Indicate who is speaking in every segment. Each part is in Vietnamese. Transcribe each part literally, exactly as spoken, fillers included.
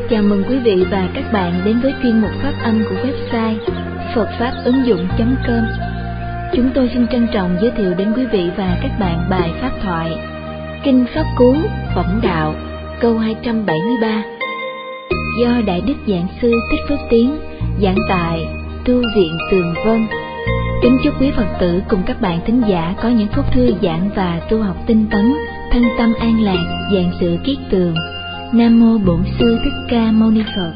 Speaker 1: Chào mừng quý vị và các bạn đến với chuyên mục phát âm của website phật pháp ứng dụng chấm com. Chúng tôi xin trân trọng giới thiệu đến quý vị và các bạn bài pháp thoại Kinh Pháp Cú Võng Đạo câu hai trăm bảy mươi ba do Đại Đức Giảng Sư Thích Phước Tiến giảng tại Tu viện Tường Vân. Kính chúc quý Phật tử cùng các bạn thính giả có những phút thư giãn và tu học tinh tấn, thân tâm an lạc, vạn sự kiết tường. Nam mô Bổn Sư Thích Ca Mâu Ni Phật.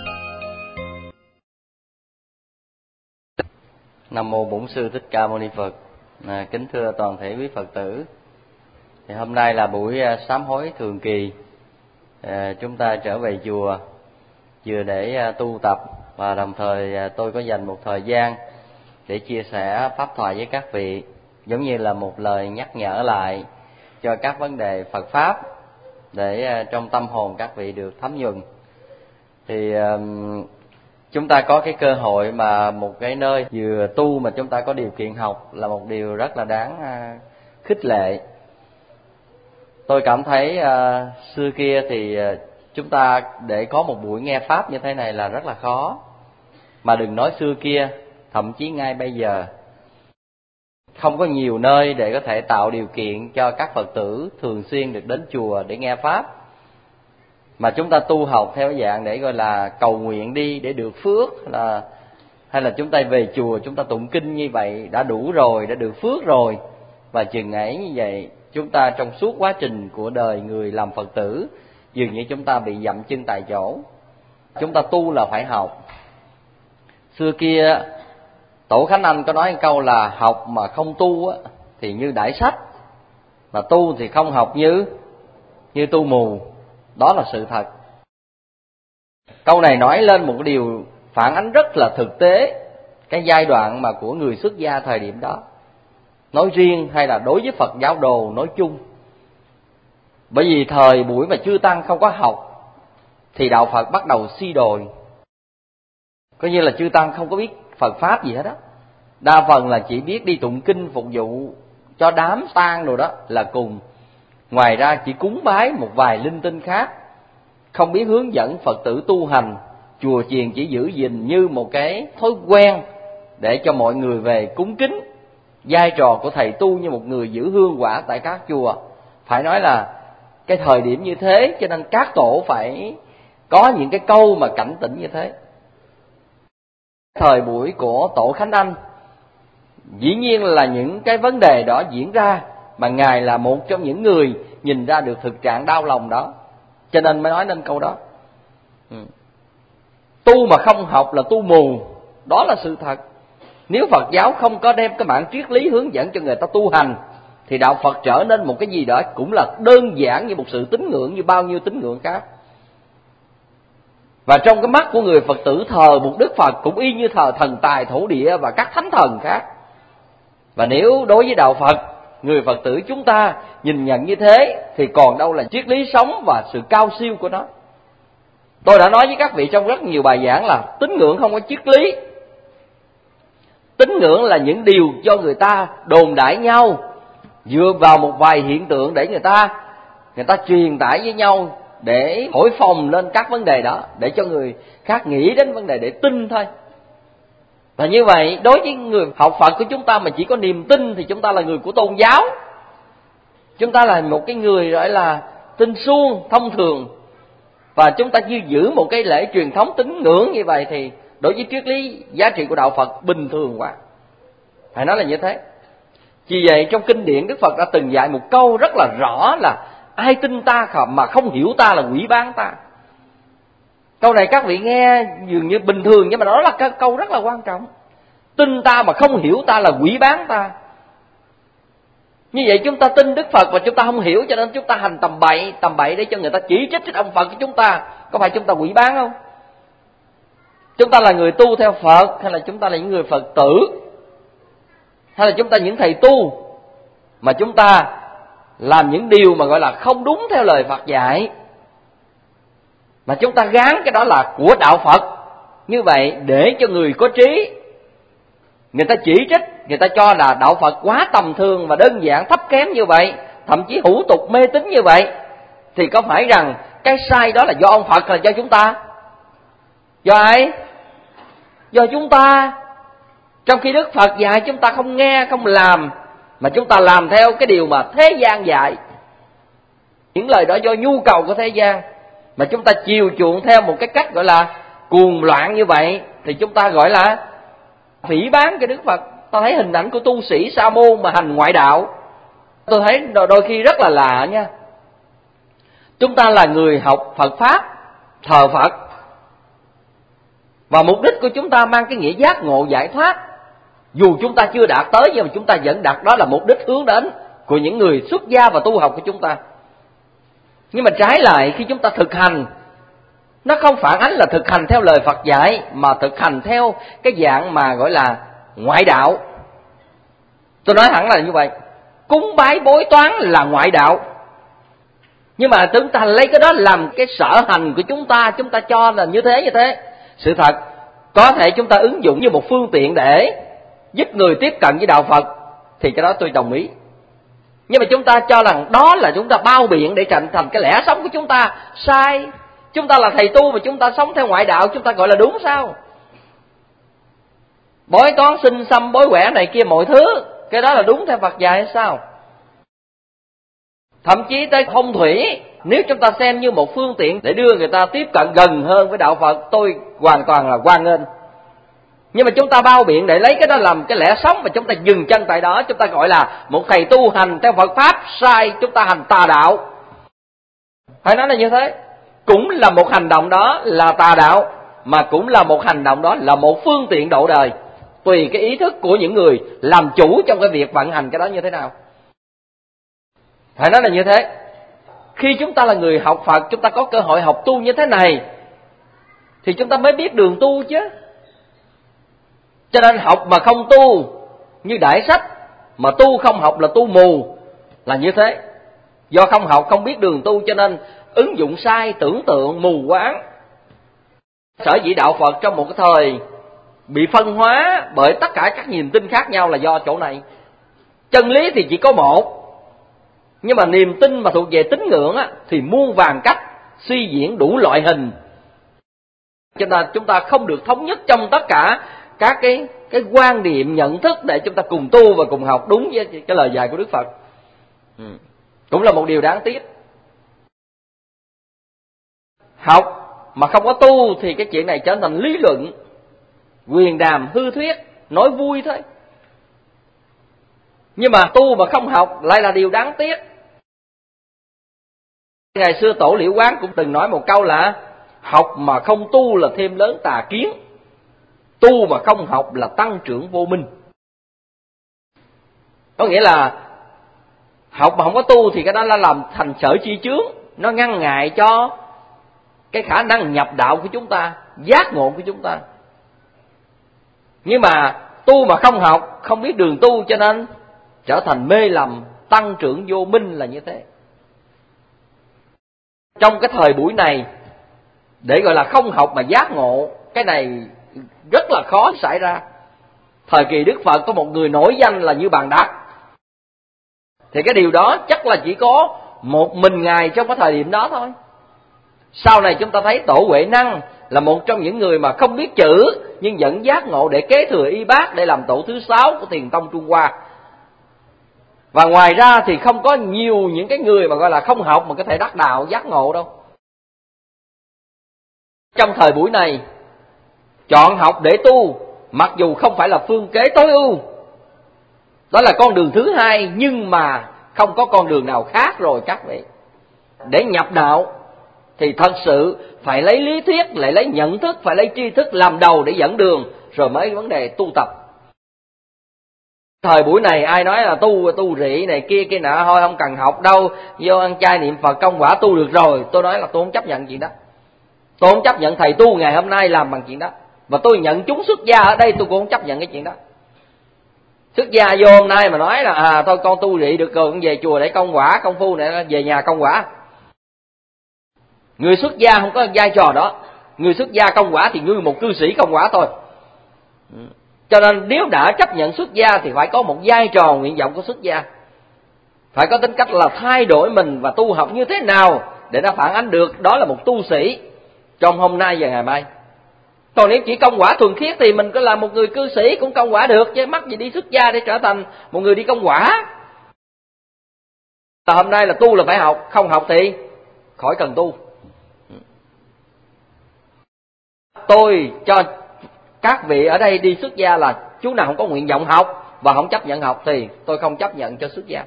Speaker 2: Nam mô Bổn Sư Thích Ca Mâu Ni Phật. À, kính thưa toàn thể quý Phật tử. Thì hôm nay là buổi sám hối thường kỳ. À, chúng ta trở về chùa vừa để tu tập và đồng thời tôi có dành một thời gian để chia sẻ pháp thoại với các vị, giống như là một lời nhắc nhở lại cho các vấn đề Phật pháp, để trong tâm hồn các vị được thấm nhuần. Thì chúng ta có cái cơ hội mà một cái nơi vừa tu mà chúng ta có điều kiện học là một điều rất là đáng khích lệ. Tôi cảm thấy uh, xưa kia thì uh, chúng ta để có một buổi nghe pháp như thế này là rất là khó. Mà đừng nói xưa kia, thậm chí ngay bây giờ không có nhiều nơi để có thể tạo điều kiện cho các Phật tử thường xuyên được đến chùa để nghe pháp. Mà chúng ta tu học theo dạng để gọi là cầu nguyện đi để được phước, là hay là chúng ta về chùa chúng ta tụng kinh như vậy đã đủ rồi, đã được phước rồi. Và chừng ấy như vậy, chúng ta trong suốt quá trình của đời người làm Phật tử, dường như chúng ta bị dậm chân tại chỗ. Chúng ta tu là phải học. Xưa kia Tổ Khánh Anh có nói một câu là học mà không tu á, thì như đãi sách, mà tu thì không học như như tu mù. Đó là sự thật. Câu này nói lên một cái điều phản ánh rất là thực tế cái giai đoạn mà của người xuất gia thời điểm đó, nói riêng hay là đối với Phật giáo đồ nói chung. Bởi vì thời buổi mà chư tăng không có học thì đạo Phật bắt đầu suy đồi. Coi như là chư tăng không có biết Phật pháp gì hết á. Đa phần là chỉ biết đi tụng kinh phục vụ cho đám tang rồi đó là cùng. Ngoài ra chỉ cúng bái một vài linh tinh khác, không biết hướng dẫn Phật tử tu hành. Chùa chiền chỉ giữ gìn như một cái thói quen để cho mọi người về cúng kính. Vai trò của thầy tu như một người giữ hương quả tại các chùa. Phải nói là cái thời điểm như thế, cho nên các tổ phải có những cái câu mà cảnh tỉnh như thế. Thời buổi của Tổ Khánh Anh, dĩ nhiên là những cái vấn đề đó diễn ra, mà Ngài là một trong những người nhìn ra được thực trạng đau lòng đó, cho nên mới nói nên câu đó. ừ. Tu mà không học là tu mù. Đó là sự thật. Nếu Phật giáo không có đem cái mạng triết lý hướng dẫn cho người ta tu hành, thì đạo Phật trở nên một cái gì đó cũng là đơn giản như một sự tín ngưỡng như bao nhiêu tín ngưỡng khác. Và trong cái mắt của người Phật tử, thờ một Đức Phật cũng y như thờ thần tài thổ địa và các thánh thần khác. Và nếu đối với đạo Phật, người Phật tử chúng ta nhìn nhận như thế, thì còn đâu là triết lý sống và sự cao siêu của nó. Tôi đã nói với các vị trong rất nhiều bài giảng là tín ngưỡng không có triết lý. Tín ngưỡng là những điều cho người ta đồn đại nhau, dựa vào một vài hiện tượng để người ta người ta truyền tải với nhau, để thổi phồng lên các vấn đề đó, để cho người khác nghĩ đến vấn đề để tin thôi. Và như vậy, đối với người học Phật của chúng ta mà chỉ có niềm tin thì chúng ta là người của tôn giáo. Chúng ta là một cái người gọi là tin suông, thông thường. Và chúng ta như giữ một cái lễ truyền thống tín ngưỡng như vậy thì đối với triết lý giá trị của đạo Phật bình thường quá. Phải nói là như thế. Vì vậy trong kinh điển Đức Phật đã từng dạy một câu rất là rõ là ai tin ta mà không hiểu ta là quỷ bán ta. Câu này các vị nghe dường như bình thường, nhưng mà đó là cái câu rất là quan trọng. Tin ta mà không hiểu ta là quỷ bán ta. Như vậy chúng ta tin Đức Phật và chúng ta không hiểu, cho nên chúng ta hành tầm bậy, tầm bậy để cho người ta chỉ trích ông Phật của chúng ta. Có phải chúng ta quỷ bán không? Chúng ta là người tu theo Phật, hay là chúng ta là những người Phật tử, hay là chúng ta những thầy tu mà chúng ta làm những điều mà gọi là không đúng theo lời Phật dạy, mà chúng ta gán cái đó là của đạo Phật. Như vậy để cho người có trí, người ta chỉ trích, người ta cho là đạo Phật quá tầm thường và đơn giản, thấp kém như vậy, thậm chí hủ tục mê tín như vậy, thì có phải rằng cái sai đó là do ông Phật hay là do chúng ta?
Speaker 3: Do ai? Do chúng ta. Trong khi Đức Phật dạy chúng ta không nghe, không làm, mà chúng ta làm theo cái điều mà thế gian dạy. Những lời đó do nhu cầu của thế gian, mà chúng ta chiều chuộng theo một cái cách gọi là cuồng loạn như vậy, thì chúng ta gọi là phỉ báng cái Đức Phật. Ta thấy hình ảnh của tu sĩ sa môn mà hành ngoại đạo, tôi thấy đôi khi rất là lạ nha. Chúng ta là người học Phật Pháp, thờ Phật, và mục đích của chúng ta mang cái nghĩa giác ngộ giải thoát. Dù chúng ta chưa đạt tới, nhưng mà chúng ta vẫn đặt đó là mục đích hướng đến của những người xuất gia và tu học của chúng ta. Nhưng mà trái lại, khi chúng ta thực hành, nó không phản ánh là thực hành theo lời Phật dạy, mà thực hành theo cái dạng mà gọi là ngoại đạo. Tôi nói thẳng là như vậy. Cúng bái bói toán là ngoại đạo. Nhưng mà chúng ta lấy cái đó làm cái sở hành của chúng ta, chúng ta cho là như thế như thế. Sự thật, có thể chúng ta ứng dụng như một phương tiện để giúp người tiếp cận với đạo Phật, thì cái đó tôi đồng ý. Nhưng mà chúng ta cho rằng đó là chúng ta bao biện để thành thành cái lẽ sống của chúng ta sai. Chúng ta là thầy tu mà chúng ta sống theo ngoại đạo, chúng ta gọi là đúng sao? Bói toán sinh xăm bói quẻ này kia mọi thứ, cái đó là đúng theo Phật dạy hay sao? Thậm chí tới phong thủy, nếu chúng ta xem như một phương tiện để đưa người ta tiếp cận gần hơn với đạo Phật, tôi hoàn toàn là hoan nghênh. Nhưng mà chúng ta bao biện để lấy cái đó làm cái lẽ sống, và chúng ta dừng chân tại đó, chúng ta gọi là một thầy tu hành theo Phật Pháp sai, chúng ta hành tà đạo. Phải nói là như thế. Cũng là một hành động đó là tà đạo, mà cũng là một hành động đó là một phương tiện độ đời, tùy cái ý thức của những người làm chủ trong cái việc vận hành cái đó như thế nào. Phải nói là như thế. Khi chúng ta là người học Phật, chúng ta có cơ hội học tu như thế này, thì chúng ta mới biết đường tu chứ. Cho nên học mà không tu như đại sách, mà tu không học là tu mù, là như thế. Do không học, không biết đường tu, cho nên ứng dụng sai, tưởng tượng, mù quáng. Sở dĩ đạo Phật trong một cái thời bị phân hóa bởi tất cả các niềm tin khác nhau là do chỗ này. Chân lý thì chỉ có một, nhưng mà niềm tin mà thuộc về tín ngưỡng á, thì muôn vàn cách, suy diễn đủ loại hình. Cho nên chúng ta không được thống nhất trong tất cả các cái cái quan điểm nhận thức để chúng ta cùng tu và cùng học đúng với cái lời dạy của Đức Phật. Ừ. Cũng là một điều đáng tiếc. Học mà không có tu thì cái chuyện này trở thành lý luận, quyền đàm hư thuyết, nói vui thôi. Nhưng mà tu mà không học lại là điều đáng tiếc. Ngày xưa Tổ Liễu Quán cũng từng nói một câu là học mà không tu là thêm lớn tà kiến, tu mà không học là tăng trưởng vô minh. Có nghĩa là học mà không có tu thì cái đó là làm thành sở chi chướng, nó ngăn ngại cho cái khả năng nhập đạo của chúng ta, giác ngộ của chúng ta. Nhưng mà tu mà không học, không biết đường tu, cho nên trở thành mê lầm, tăng trưởng vô minh là như thế. Trong cái thời buổi này, để gọi là không học mà giác ngộ, cái này rất là khó xảy ra. Thời kỳ Đức Phật có một người nổi danh là Như Bàn Đạt, thì cái điều đó chắc là chỉ có một mình Ngài trong cái thời điểm đó thôi. Sau này chúng ta thấy Tổ Huệ Năng là một trong những người mà không biết chữ nhưng vẫn giác ngộ để kế thừa y bát, để làm tổ thứ sáu của Thiền tông Trung Hoa. Và ngoài ra thì không có nhiều những cái người mà gọi là không học mà có thể đắc đạo giác ngộ đâu. Trong thời buổi này, chọn học để tu mặc dù không phải là phương kế tối ưu, đó là con đường thứ hai, nhưng mà không có con đường nào khác rồi các vị. Để nhập đạo thì thật sự phải lấy lý thuyết, lại lấy nhận thức, phải lấy tri thức làm đầu để dẫn đường, rồi mới vấn đề tu tập. Thời buổi này ai nói là tu tu rị này kia kia nọ, thôi không cần học đâu, vô ăn chay niệm Phật công quả tu được rồi. Tôi nói là tôi không chấp nhận chuyện đó. Tôi không chấp nhận thầy tu ngày hôm nay làm bằng chuyện đó. Và tôi nhận chúng xuất gia ở đây, tôi cũng không chấp nhận cái chuyện đó. Xuất gia vô hôm nay mà nói là à thôi con tu rị được rồi, con về chùa để công quả, công phu này về nhà công quả. Người xuất gia không có vai trò đó. Người xuất gia công quả thì như một cư sĩ công quả thôi. Cho nên nếu đã chấp nhận xuất gia thì phải có một vai trò nguyện vọng của xuất gia. Phải có tính cách là thay đổi mình và tu học như thế nào để nó phản ánh được đó là một tu sĩ trong hôm nay và ngày mai. Còn nếu chỉ công quả thuần khiết thì mình có là một người cư sĩ cũng công quả được, chứ mắc gì đi xuất gia để trở thành một người đi công quả. Là hôm nay là tu là phải học, không học thì khỏi cần tu. Tôi cho các vị ở đây đi xuất gia là chú nào không có nguyện vọng học và không chấp nhận học thì tôi không chấp nhận cho xuất gia.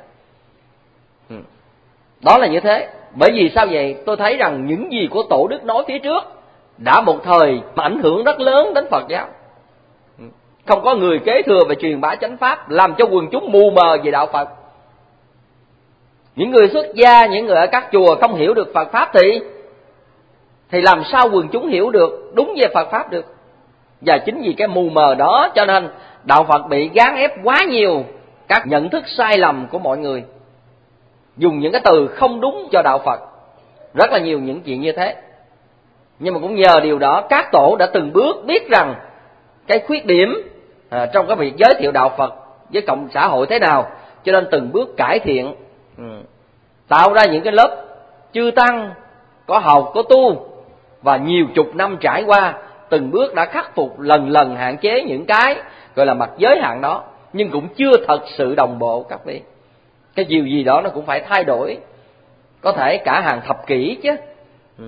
Speaker 3: Đó là như thế. Bởi vì sao vậy? Tôi thấy rằng những gì của Tổ Đức nói phía trước đã một thời ảnh hưởng rất lớn đến Phật giáo. Không có người kế thừa và truyền bá chánh pháp, làm cho quần chúng mù mờ về đạo Phật. Những người xuất gia, những người ở các chùa không hiểu được Phật pháp thì thì làm sao quần chúng hiểu được đúng về Phật pháp được? Và chính vì cái mù mờ đó cho nên đạo Phật bị gán ép quá nhiều các nhận thức sai lầm của mọi người, dùng những cái từ không đúng cho đạo Phật. Rất là nhiều những chuyện như thế. Nhưng mà cũng nhờ điều đó các tổ đã từng bước biết rằng cái khuyết điểm à, trong cái việc giới thiệu đạo Phật với cộng xã hội thế nào, cho nên từng bước cải thiện, ừ, tạo ra những cái lớp chư tăng có học có tu, và nhiều chục năm trải qua từng bước đã khắc phục lần lần hạn chế những cái gọi là mặt giới hạn đó, nhưng cũng chưa thật sự đồng bộ các vị. Cái điều gì đó nó cũng phải thay đổi, có thể cả hàng thập kỷ chứ. Ừ.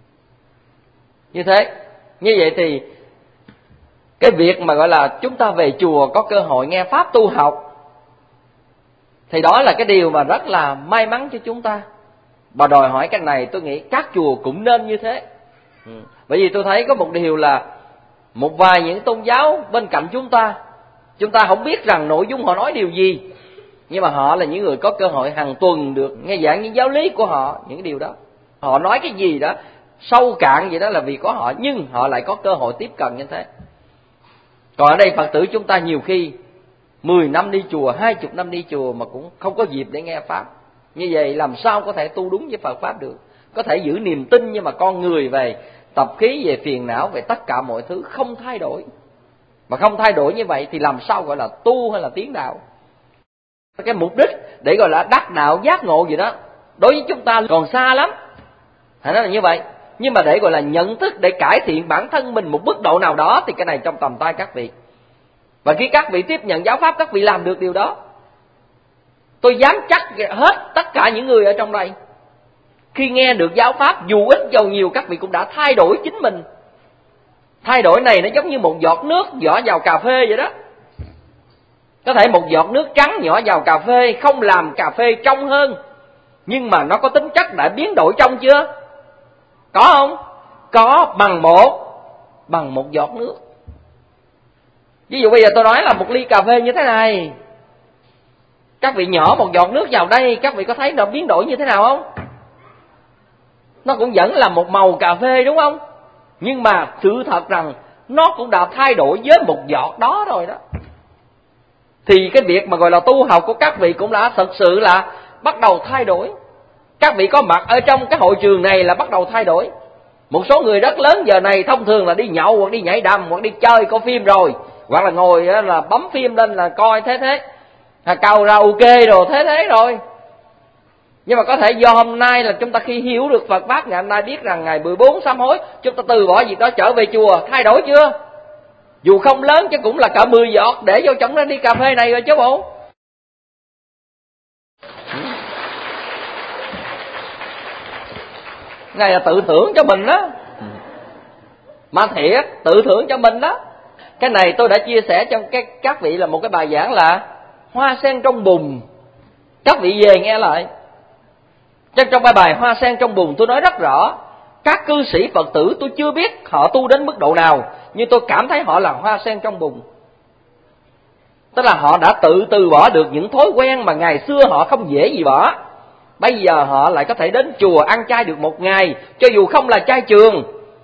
Speaker 3: Như thế, như vậy thì cái việc mà gọi là chúng ta về chùa có cơ hội nghe pháp tu học thì đó là cái điều mà rất là may mắn cho chúng ta. Và đòi hỏi cái này tôi nghĩ các chùa cũng nên như thế. Ừ. Bởi vì tôi thấy có một điều là một vài những tôn giáo bên cạnh chúng ta, chúng ta không biết rằng nội dung họ nói điều gì, nhưng mà họ là những người có cơ hội hàng tuần được nghe giảng những giáo lý của họ, những điều đó. Họ nói cái gì đó sâu cạn vậy đó là vì có họ, nhưng họ lại có cơ hội tiếp cận như thế. Còn ở đây Phật tử chúng ta nhiều khi mười năm đi chùa, hai chục năm đi chùa mà cũng không có dịp để nghe pháp. Như vậy làm sao có thể tu đúng với Phật pháp được? Có thể giữ niềm tin nhưng mà con người về tập khí, về phiền não, về tất cả mọi thứ không thay đổi. Mà không thay đổi như vậy thì làm sao gọi là tu hay là tiến đạo? Cái mục đích để gọi là đắc đạo giác ngộ gì đó đối với chúng ta còn xa lắm. Hãy nói là như vậy. Nhưng mà để gọi là nhận thức, để cải thiện bản thân mình một mức độ nào đó thì cái này trong tầm tay các vị. Và khi các vị tiếp nhận giáo pháp, các vị làm được điều đó, tôi dám chắc hết tất cả những người ở trong đây, khi nghe được giáo pháp dù ít dầu nhiều, các vị cũng đã thay đổi chính mình. Thay đổi này nó giống như một giọt nước nhỏ vào cà phê vậy đó. Có thể một giọt nước trắng nhỏ vào cà phê không làm cà phê trong hơn, nhưng mà nó có tính chất đã biến đổi trong chưa? Có không? Có, bằng một bằng một giọt nước. Ví dụ bây giờ tôi nói là một ly cà phê như thế này, các vị nhỏ một giọt nước vào đây, các vị có thấy nó biến đổi như thế nào không? Nó cũng vẫn là một màu cà phê đúng không? Nhưng mà sự thật rằng nó cũng đã thay đổi với một giọt đó rồi đó. Thì cái việc mà gọi là tu học của các vị cũng đã thật sự là bắt đầu thay đổi. Các vị có mặt ở trong cái hội trường này là bắt đầu thay đổi. Một số người rất lớn giờ này thông thường là đi nhậu hoặc đi nhảy đầm hoặc đi chơi coi phim rồi, hoặc là ngồi là bấm phim lên là coi thế thế, cầu karaoke rồi thế thế rồi. Nhưng mà có thể do hôm nay là chúng ta khi hiểu được Phật pháp, ngày hôm nay biết rằng ngày mười bốn sám hối, chúng ta từ bỏ việc đó trở về chùa, thay đổi chưa? Dù không lớn chứ cũng là cả mười giọt để vô trong đó đi cà phê này rồi chứ bộ. Này là tự thưởng cho mình đó. Mà thiệt, tự thưởng cho mình đó. Cái này tôi đã chia sẻ trong cái, các vị là một cái bài giảng là Hoa sen trong bùn. Các vị về nghe lại. Trong trong bài bài Hoa sen trong bùn tôi nói rất rõ, các cư sĩ Phật tử tôi chưa biết họ tu đến mức độ nào, nhưng tôi cảm thấy họ là hoa sen trong bùn. Tức là họ đã tự từ bỏ được những thói quen mà ngày xưa họ không dễ gì bỏ. Bây giờ họ lại có thể đến chùa ăn chay được một ngày, cho dù không là chay trường.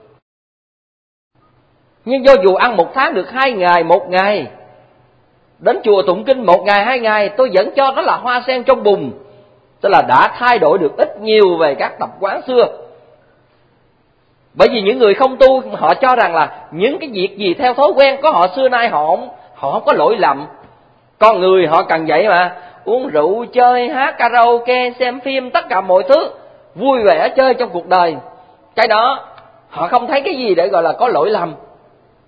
Speaker 3: Nhưng do dù ăn một tháng được hai ngày, một ngày, đến chùa tụng kinh một ngày, hai ngày, tôi vẫn cho đó là hoa sen trong bùn. Tức là đã thay đổi được ít nhiều về các tập quán xưa. Bởi vì những người không tu họ cho rằng là những cái việc gì theo thói quen của họ xưa nay họ không, họ không có lỗi lầm. Con người họ cần vậy mà, uống rượu, chơi, hát, karaoke, xem phim, tất cả mọi thứ vui vẻ chơi trong cuộc đời. Cái đó họ không thấy cái gì để gọi là có lỗi lầm.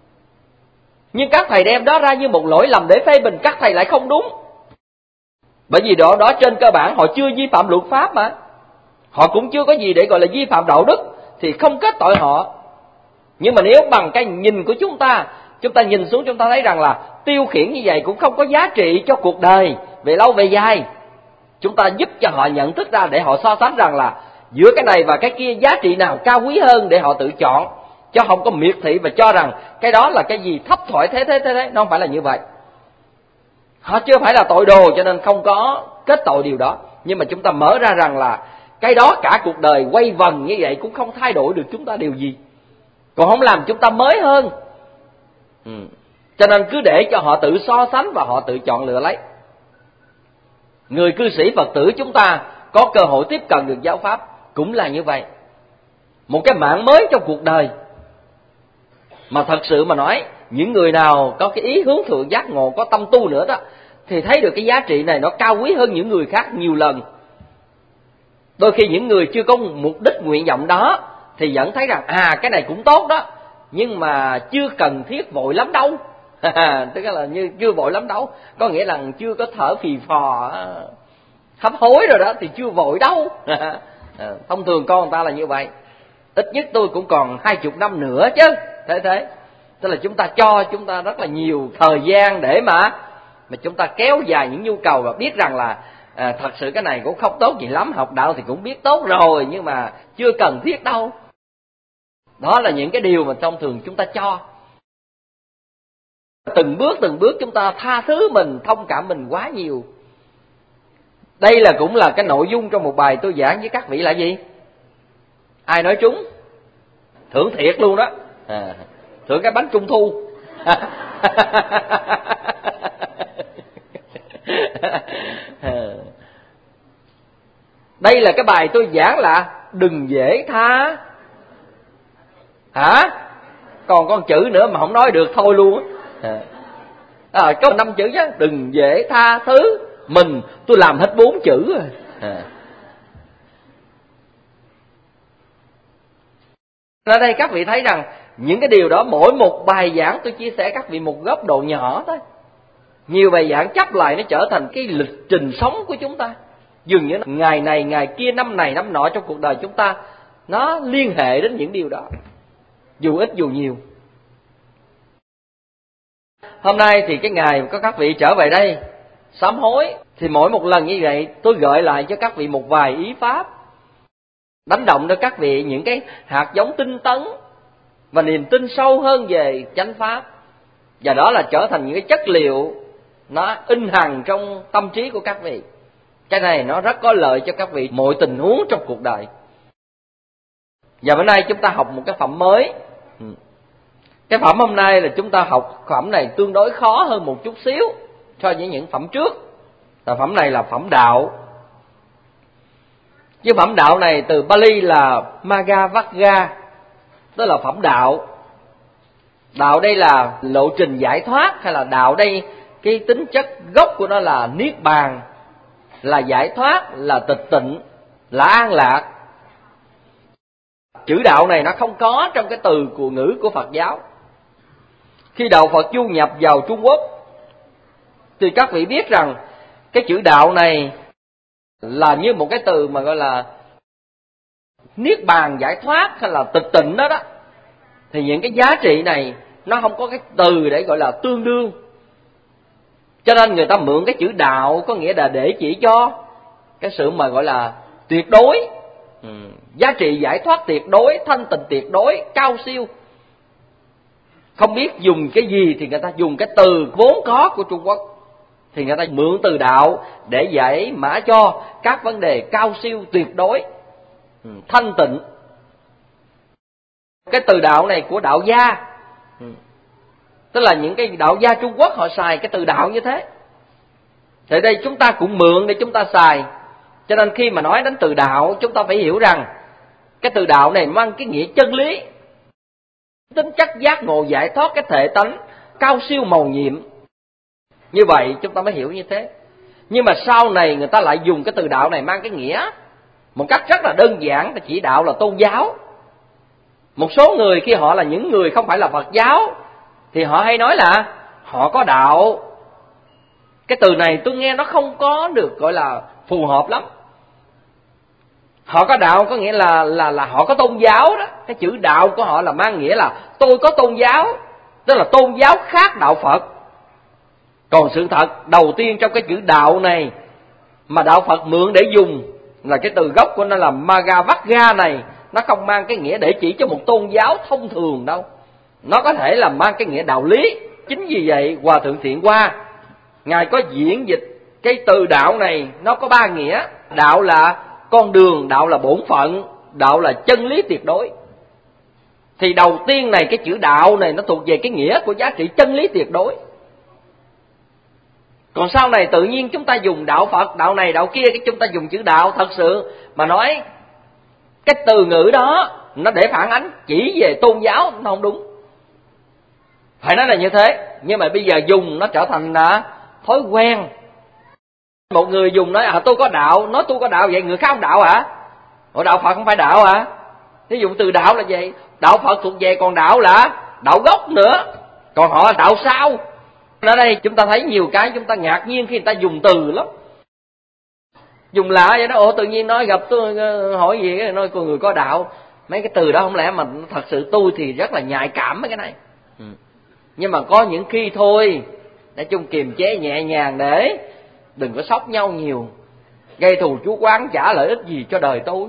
Speaker 3: Nhưng các thầy đem đó ra như một lỗi lầm để phê bình các thầy lại không đúng. Bởi vì đó đó trên cơ bản họ chưa vi phạm luật pháp mà. Họ cũng chưa có gì để gọi là vi phạm đạo đức, thì không kết tội họ. Nhưng mà nếu bằng cái nhìn của chúng ta, chúng ta nhìn xuống chúng ta thấy rằng là tiêu khiển như vậy cũng không có giá trị cho cuộc đời về lâu về dài. Chúng ta giúp cho họ nhận thức ra để họ so sánh rằng là giữa cái này và cái kia giá trị nào cao quý hơn để họ tự chọn, chứ không có miệt thị và cho rằng cái đó là cái gì thấp thoại thế thế thế thế. Nó không phải là như vậy. Họ chưa phải là tội đồ cho nên không có kết tội điều đó. Nhưng mà chúng ta mở ra rằng là cái đó cả cuộc đời quay vần như vậy cũng không thay đổi được chúng ta điều gì, còn không làm chúng ta mới hơn. ừ. Cho nên cứ để cho họ tự so sánh và họ tự chọn lựa lấy. Người cư sĩ Phật tử chúng ta có cơ hội tiếp cận được giáo pháp cũng là như vậy. Một cái mạng mới trong cuộc đời. Mà thật sự mà nói, những người nào có cái ý hướng thượng giác ngộ, có tâm tu nữa đó, thì thấy được cái giá trị này nó cao quý hơn những người khác nhiều lần. Đôi khi những người chưa có mục đích nguyện vọng đó thì vẫn thấy rằng à cái này cũng tốt đó, nhưng mà chưa cần thiết vội lắm đâu. Tức là như chưa vội lắm đâu, có nghĩa là chưa có thở phì phò hấp hối rồi đó thì chưa vội đâu. Thông thường con người ta là như vậy. Ít nhất tôi cũng còn hai chục năm nữa chứ. Thế thế tức là chúng ta cho chúng ta rất là nhiều thời gian để mà mà chúng ta kéo dài những nhu cầu và biết rằng là à, thật sự cái này cũng không tốt gì lắm, học đạo thì cũng biết tốt rồi nhưng mà chưa cần thiết đâu. Đó là những cái điều mà thông thường chúng ta cho. Từng bước từng bước chúng ta tha thứ mình, thông cảm mình quá nhiều. Đây là cũng là cái nội dung trong một bài tôi giảng với các vị là gì? Ai nói trúng? Thưởng thiệt luôn đó. À, thưởng cái bánh trung thu. Đây là cái bài tôi giảng là đừng dễ tha. Hả? Còn con chữ nữa mà không nói được thôi luôn á. À, có năm chữ chứ. Đừng dễ tha thứ. Mình tôi làm hết bốn chữ rồi. À. Ở đây các vị thấy rằng những cái điều đó mỗi một bài giảng tôi chia sẻ các vị một góc độ nhỏ thôi. Nhiều bài giảng chấp lại nó trở thành cái lịch trình sống của chúng ta. Dường như ngày này, ngày kia, năm này, năm nọ trong cuộc đời chúng ta nó liên hệ đến những điều đó. Dù ít dù nhiều. Hôm nay thì cái ngày có các vị trở về đây sám hối, thì mỗi một lần như vậy tôi gợi lại cho các vị một vài ý pháp, đánh động cho các vị những cái hạt giống tinh tấn và niềm tin sâu hơn về chánh pháp. Và đó là trở thành những cái chất liệu nó in hằn trong tâm trí của các vị. Cái này nó rất có lợi cho các vị mọi tình huống trong cuộc đời. Và bữa nay chúng ta học một cái phẩm mới. Cái phẩm hôm nay là chúng ta học phẩm này tương đối khó hơn một chút xíu so với những phẩm trước. Và phẩm này là phẩm đạo. Chứ phẩm đạo này từ Pali là Magavagga, tức là phẩm đạo. Đạo đây là lộ trình giải thoát, hay là đạo đây cái tính chất gốc của nó là niết bàn, là giải thoát, là tịch tịnh, là an lạc. Chữ đạo này nó không có trong cái từ của ngữ của Phật giáo. Khi đạo Phật du nhập vào Trung Quốc thì các vị biết rằng cái chữ đạo này là như một cái từ mà gọi là niết bàn, giải thoát hay là tịch tịnh đó đó. Thì những cái giá trị này nó không có cái từ để gọi là tương đương. Cho nên người ta mượn cái chữ đạo có nghĩa là để chỉ cho cái sự mà gọi là tuyệt đối, ừ. giá trị giải thoát tuyệt đối, thanh tịnh tuyệt đối, cao siêu. Không biết dùng cái gì thì người ta dùng cái từ vốn có của Trung Quốc. Thì người ta mượn từ đạo để giải mã cho các vấn đề cao siêu tuyệt đối, ừ. thanh tịnh. Cái từ đạo này của đạo gia, ừ. tức là những cái đạo gia Trung Quốc họ xài cái từ đạo như thế. Thì đây chúng ta cũng mượn để chúng ta xài. Cho nên khi mà nói đến từ đạo, chúng ta phải hiểu rằng cái từ đạo này mang cái nghĩa chân lý, tính chất giác ngộ giải thoát, cái thể tánh cao siêu mầu nhiệm. Như vậy chúng ta mới hiểu như thế. Nhưng mà sau này người ta lại dùng cái từ đạo này mang cái nghĩa một cách rất là đơn giản, chỉ đạo là tôn giáo. Một số người khi họ là những người không phải là Phật giáo thì họ hay nói là họ có đạo. Cái từ này tôi nghe nó không có được gọi là phù hợp lắm. Họ có đạo có nghĩa là là là họ có tôn giáo đó. Cái chữ đạo của họ là mang nghĩa là tôi có tôn giáo, tức là tôn giáo khác đạo Phật. Còn sự thật đầu tiên trong cái chữ đạo này mà đạo Phật mượn để dùng là cái từ gốc của nó là Magavagga này, nó không mang cái nghĩa để chỉ cho một tôn giáo thông thường đâu. Nó có thể là mang cái nghĩa đạo lý. Chính vì vậy Hòa Thượng Thiện Hoa Ngài có diễn dịch cái từ đạo này, nó có ba nghĩa. Đạo là con đường, đạo là bổn phận, đạo là chân lý tuyệt đối. Thì đầu tiên này, cái chữ đạo này nó thuộc về cái nghĩa của giá trị chân lý tuyệt đối. Còn sau này tự nhiên chúng ta dùng đạo Phật, đạo này đạo kia, cái chúng ta dùng chữ đạo. Thật sự mà nói cái từ ngữ đó nó để phản ánh chỉ về tôn giáo, nó không đúng. Phải nói là như thế. Nhưng mà bây giờ dùng nó trở thành là thói quen. Một người dùng nói à tôi có đạo, nói tôi có đạo, vậy người khác không đạo hả? Ủa đạo Phật không phải đạo hả? Ví dụ từ đạo là vậy, đạo Phật thuộc về, còn đạo là đạo gốc nữa, còn họ là đạo sau. Ở đây chúng ta thấy nhiều cái chúng ta ngạc nhiên khi người ta dùng từ lắm. Dùng lạ vậy đó. Ủa tự nhiên nói gặp tôi hỏi gì nói con người có đạo. Mấy cái từ đó không lẽ mà thật sự tôi thì rất là nhạy cảm với cái này. Ừ. Nhưng mà có những khi thôi, nói chung kiềm chế nhẹ nhàng để đừng có sốc nhau nhiều, gây thù chuốc oán chả lợi ích gì cho đời tôi.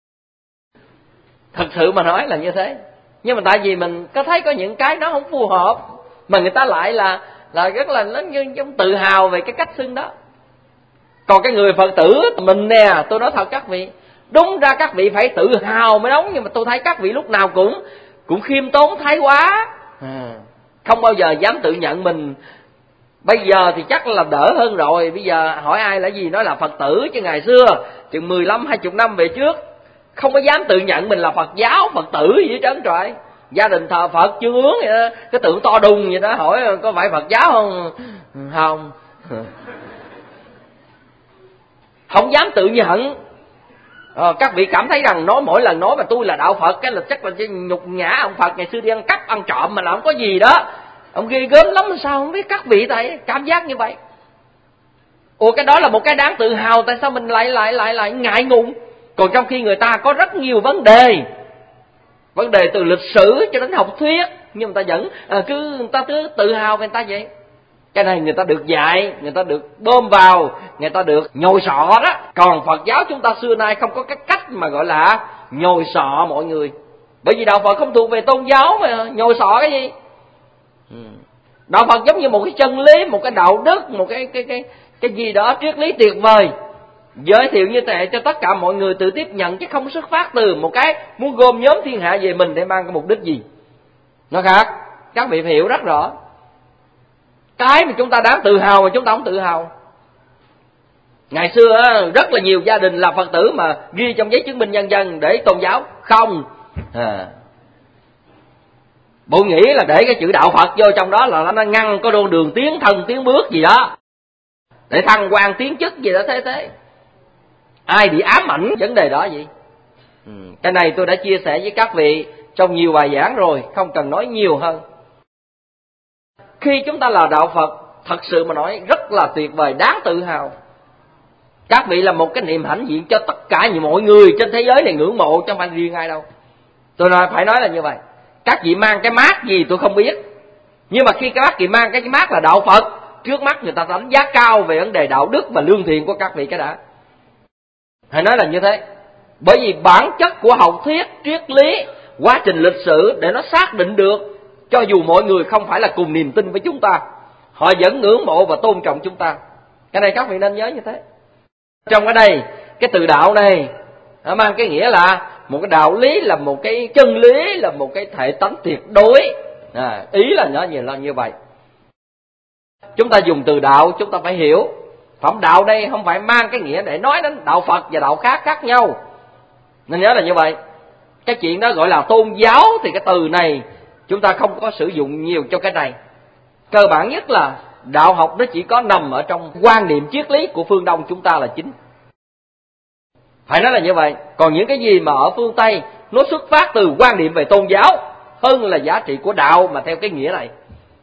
Speaker 3: Thật sự mà nói là như thế. Nhưng mà tại vì mình có thấy có những cái nó không phù hợp, mà người ta lại là là rất là nó như giống tự hào về cái cách xưng đó. Còn cái người Phật tử mình nè, tôi nói thật các vị, đúng ra các vị phải tự hào mới đúng, nhưng mà tôi thấy các vị lúc nào cũng cũng khiêm tốn thái quá, à, không bao giờ dám tự nhận mình. Bây giờ thì chắc là đỡ hơn rồi. Bây giờ hỏi ai là gì nói là Phật tử, chứ ngày xưa chừng mười lăm hai mươi năm về trước không có dám tự nhận mình là Phật giáo, Phật tử gì hết trơn trời. Gia đình thờ Phật chưa ướng vậy đó, cái tượng to đùng vậy đó, hỏi có phải Phật giáo không? Không. Không dám tự nhận. Ờ, các vị cảm thấy rằng nói mỗi lần nói mà tôi là đạo Phật cái là chắc là nhục nhã ông Phật ngày xưa đi ăn cắp ăn trộm mà là không có gì đó, ông ghê gớm lắm sao không biết. Các vị tại cảm giác như vậy. Ủa cái đó là một cái đáng tự hào, tại sao mình lại lại lại lại ngại ngùng? Còn trong khi người ta có rất nhiều vấn đề, vấn đề từ lịch sử cho đến học thuyết, nhưng người ta vẫn à, cứ người ta cứ tự hào về người ta vậy. Cái này người ta được dạy, người ta được bơm vào, người ta được nhồi sọ đó. Còn Phật giáo chúng ta xưa nay không có cái cách mà gọi là nhồi sọ mọi người. Bởi vì đạo Phật không thuộc về tôn giáo mà nhồi sọ cái gì? Đạo Phật giống như một cái chân lý, một cái đạo đức, một cái cái cái cái gì đó triết lý tuyệt vời, giới thiệu như thế cho tất cả mọi người tự tiếp nhận, chứ không xuất phát từ một cái muốn gom nhóm thiên hạ về mình để mang cái mục đích gì. Nó khác. Các vị hiểu rất rõ. Cái mà chúng ta đáng tự hào mà chúng ta không tự hào. Ngày xưa rất là nhiều gia đình là Phật tử mà ghi trong giấy chứng minh nhân dân để tôn giáo không. À. Bộ nghĩ là để cái chữ đạo Phật vô trong đó là nó ngăn có đôi đường tiến thân tiến bước gì đó, để thăng quan tiến chức gì đó thế thế. Ai bị ám ảnh vấn đề đó vậy? Ừ. Cái này tôi đã chia sẻ với các vị trong nhiều bài giảng rồi, không cần nói nhiều hơn. Khi chúng ta là đạo Phật, thật sự mà nói rất là tuyệt vời, đáng tự hào. Các vị là một cái niềm hãnh diện cho tất cả những mọi người trên thế giới này ngưỡng mộ, chứ không phải riêng ai đâu. Tôi nói phải nói là như vậy. Các vị mang cái mác gì tôi không biết, nhưng mà khi các vị mang cái mác là đạo Phật, trước mắt người ta đánh giá cao về vấn đề đạo đức và lương thiện của các vị cái đã. Hãy nói là như thế. Bởi vì bản chất của học thuyết, triết lý, quá trình lịch sử để nó xác định được, cho dù mọi người không phải là cùng niềm tin với chúng ta, họ vẫn ngưỡng mộ và tôn trọng chúng ta. Cái này các vị nên nhớ như thế. Trong ở đây, cái từ đạo này nó mang cái nghĩa là một cái đạo lý, là một cái chân lý, là một cái thể tánh tuyệt đối. À, ý là nó như là như vậy. Chúng ta dùng từ đạo, chúng ta phải hiểu phẩm đạo đây không phải mang cái nghĩa để nói đến đạo Phật và đạo khác khác nhau. Nên nhớ là như vậy. Cái chuyện đó gọi là tôn giáo thì cái từ này chúng ta không có sử dụng nhiều cho cái này. Cơ bản nhất là đạo học nó chỉ có nằm ở trong quan niệm triết lý của phương Đông chúng ta là chính. Phải nói là như vậy. Còn những cái gì mà ở phương Tây nó xuất phát từ quan niệm về tôn giáo hơn là giá trị của đạo mà theo cái nghĩa này.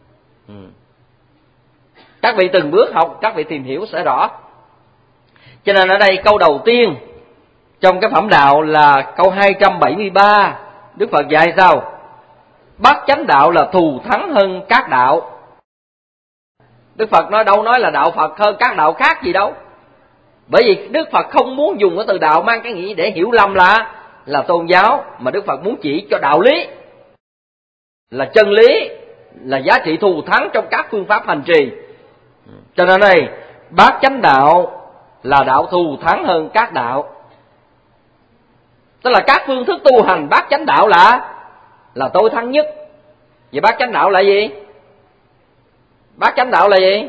Speaker 3: Ừ. Các vị từng bước học, các vị tìm hiểu sẽ rõ. Cho nên ở đây câu đầu tiên trong cái phẩm đạo là câu hai trăm bảy mươi ba. Đức Phật dạy sao? Bát chánh đạo là thù thắng hơn các đạo. Đức Phật nói đâu nói là đạo Phật hơn các đạo khác gì đâu. Bởi vì Đức Phật không muốn dùng cái từ đạo mang cái nghĩa để hiểu lầm là là tôn giáo, mà Đức Phật muốn chỉ cho đạo lý, là chân lý, là giá trị thù thắng trong các phương pháp hành trì. Cho nên này, bát chánh đạo là đạo thù thắng hơn các đạo. Tức là các phương thức tu hành bát chánh đạo là là tối thắng nhất. Vậy bát chánh đạo là gì? Bát chánh đạo là gì?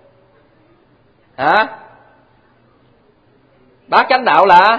Speaker 3: Hả? Bát chánh đạo là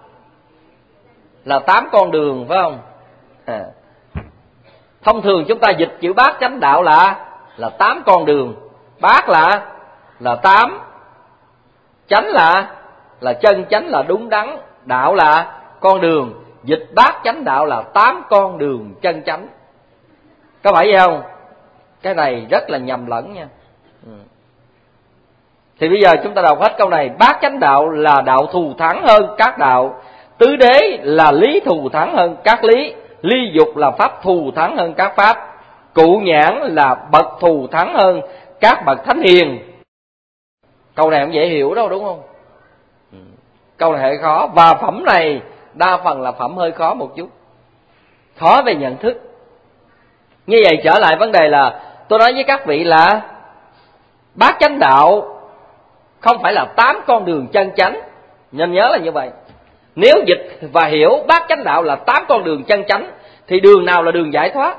Speaker 3: là tám con đường, phải không? À. Thông thường chúng ta dịch chữ bát chánh đạo là là tám con đường. Bát là là tám, chánh là là chân chánh, là đúng đắn, đạo là con đường. Dịch bát chánh đạo là tám con đường chân chánh. Có phải vậy không? Cái này rất là nhầm lẫn nha. Ừ. Thì bây giờ chúng ta đọc hết câu này. Bát chánh đạo là đạo thù thắng hơn các đạo. Tứ đế là lý thù thắng hơn các lý. Ly dục là pháp thù thắng hơn các pháp. Cụ nhãn là bậc thù thắng hơn các bậc thánh hiền. Câu này không dễ hiểu đâu, đúng không? Ừ. Câu này hơi khó. Và phẩm này đa phần là phẩm hơi khó một chút, khó về nhận thức. Như vậy trở lại vấn đề là tôi nói với các vị là bát chánh đạo không phải là tám con đường chân chánh. Nên nhớ là như vậy. Nếu dịch và hiểu bát chánh đạo là tám con đường chân chánh thì đường nào là đường giải thoát?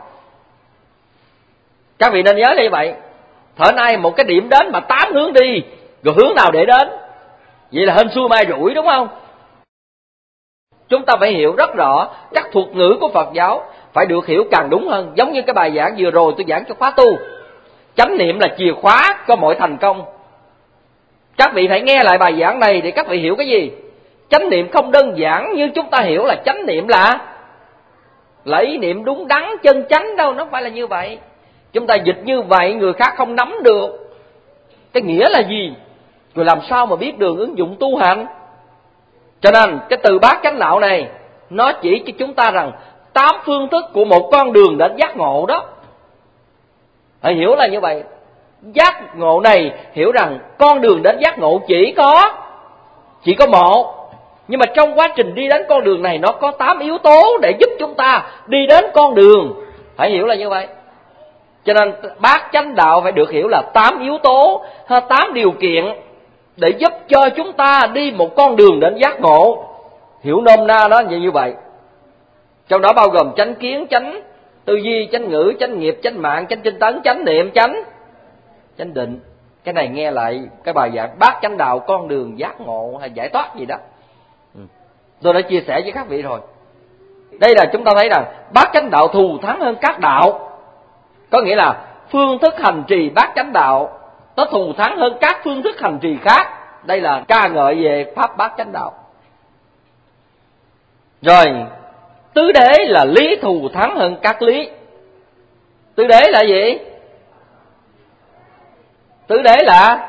Speaker 3: Các vị nên nhớ như vậy. Thở nay một cái điểm đến mà tám hướng đi, rồi hướng nào để đến? Vậy là hên xui mai rủi, đúng không? Chúng ta phải hiểu rất rõ các thuật ngữ của Phật giáo, phải được hiểu càng đúng hơn. Giống như cái bài giảng vừa rồi tôi giảng cho khóa tu, chánh niệm là chìa khóa của mọi thành công. Các vị phải nghe lại bài giảng này để các vị hiểu cái gì. Chánh niệm không đơn giản như chúng ta hiểu là chánh niệm là là ý niệm đúng đắn chân chánh đâu. Nó không phải là như vậy. Chúng ta dịch như vậy người khác không nắm được cái nghĩa là gì, rồi làm sao mà biết đường ứng dụng tu hành. Cho nên cái từ bát chánh đạo này nó chỉ cho chúng ta rằng tám phương thức của một con đường đến giác ngộ đó. Phải hiểu là như vậy. Giác ngộ này hiểu rằng con đường đến giác ngộ chỉ có chỉ có một. Nhưng mà trong quá trình đi đến con đường này nó có tám yếu tố để giúp chúng ta đi đến con đường. Phải hiểu là như vậy. Cho nên bát chánh đạo phải được hiểu là tám yếu tố, tám điều kiện để giúp cho chúng ta đi một con đường đến giác ngộ. Hiểu nôm na đó như vậy. Trong đó bao gồm chánh kiến, chánh tư duy, chánh ngữ, chánh nghiệp, chánh mạng, chánh tinh tấn, chánh niệm, chánh chánh định. Cái này nghe lại cái bài giảng bát chánh đạo con đường giác ngộ hay giải thoát gì đó. Tôi đã chia sẻ với các vị rồi. Đây là chúng ta thấy rằng bát chánh đạo thù thắng hơn các đạo. Có nghĩa là phương thức hành trì bát chánh đạo nó thù thắng hơn các phương thức hành trì khác. Đây là ca ngợi về pháp bát chánh đạo. Rồi, tứ đế là lý thù thắng hơn các lý. Tứ đế là gì? Tứ đế là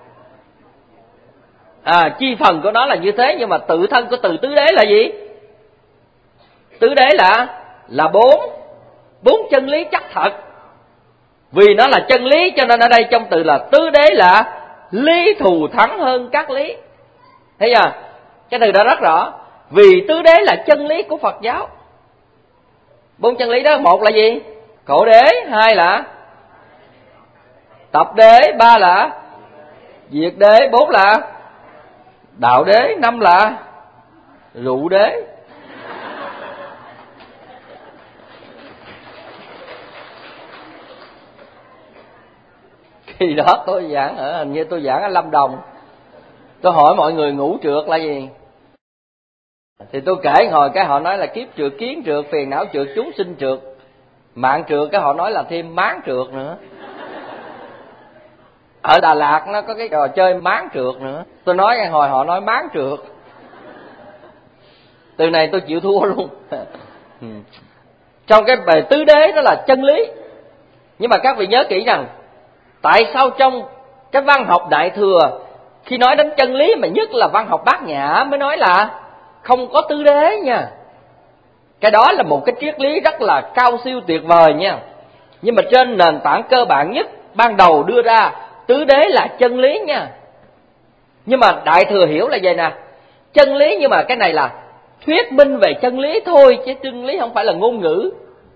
Speaker 3: à, chi phần của nó là như thế, nhưng mà tự thân của từ tứ đế là gì? Tứ đế là là bốn bốn chân lý chắc thật. Vì nó là chân lý cho nên ở đây trong từ là tứ đế là lý thù thắng hơn các lý. Thấy chưa? Cái từ đó rất rõ. Vì tứ đế là chân lý của Phật giáo. Bốn chân lý đó, một là gì? Khổ đế, hai là tập đế, ba là diệt đế, bốn là đạo đế, năm là rượu đế. Khi đó tôi giảng ở hình như tôi giảng ở Lâm Đồng, tôi hỏi mọi người ngũ trượt là gì, thì tôi kể hồi cái họ nói là kiếp trượt, kiến trượt, phiền não trượt, chúng sinh trượt, mạng trượt, cái họ nói là thêm máng trượt nữa. Ở Đà Lạt nó có cái trò chơi máng trượt nữa. Tôi nói hồi họ nói máng trượt, từ này tôi chịu thua luôn. Trong cái bài tứ đế đó là chân lý. Nhưng mà các vị nhớ kỹ rằng Tại sao trong cái văn học Đại Thừa khi nói đến chân lý, mà nhất là văn học Bát Nhã mới nói là không có tứ đế nha. Cái đó là một cái triết lý rất là cao siêu tuyệt vời nha. Nhưng mà trên nền tảng cơ bản nhất ban đầu đưa ra tứ đế là chân lý nha. Nhưng mà Đại Thừa hiểu là vậy nè, chân lý, nhưng mà cái này là thuyết minh về chân lý thôi, chứ chân lý không phải là ngôn ngữ.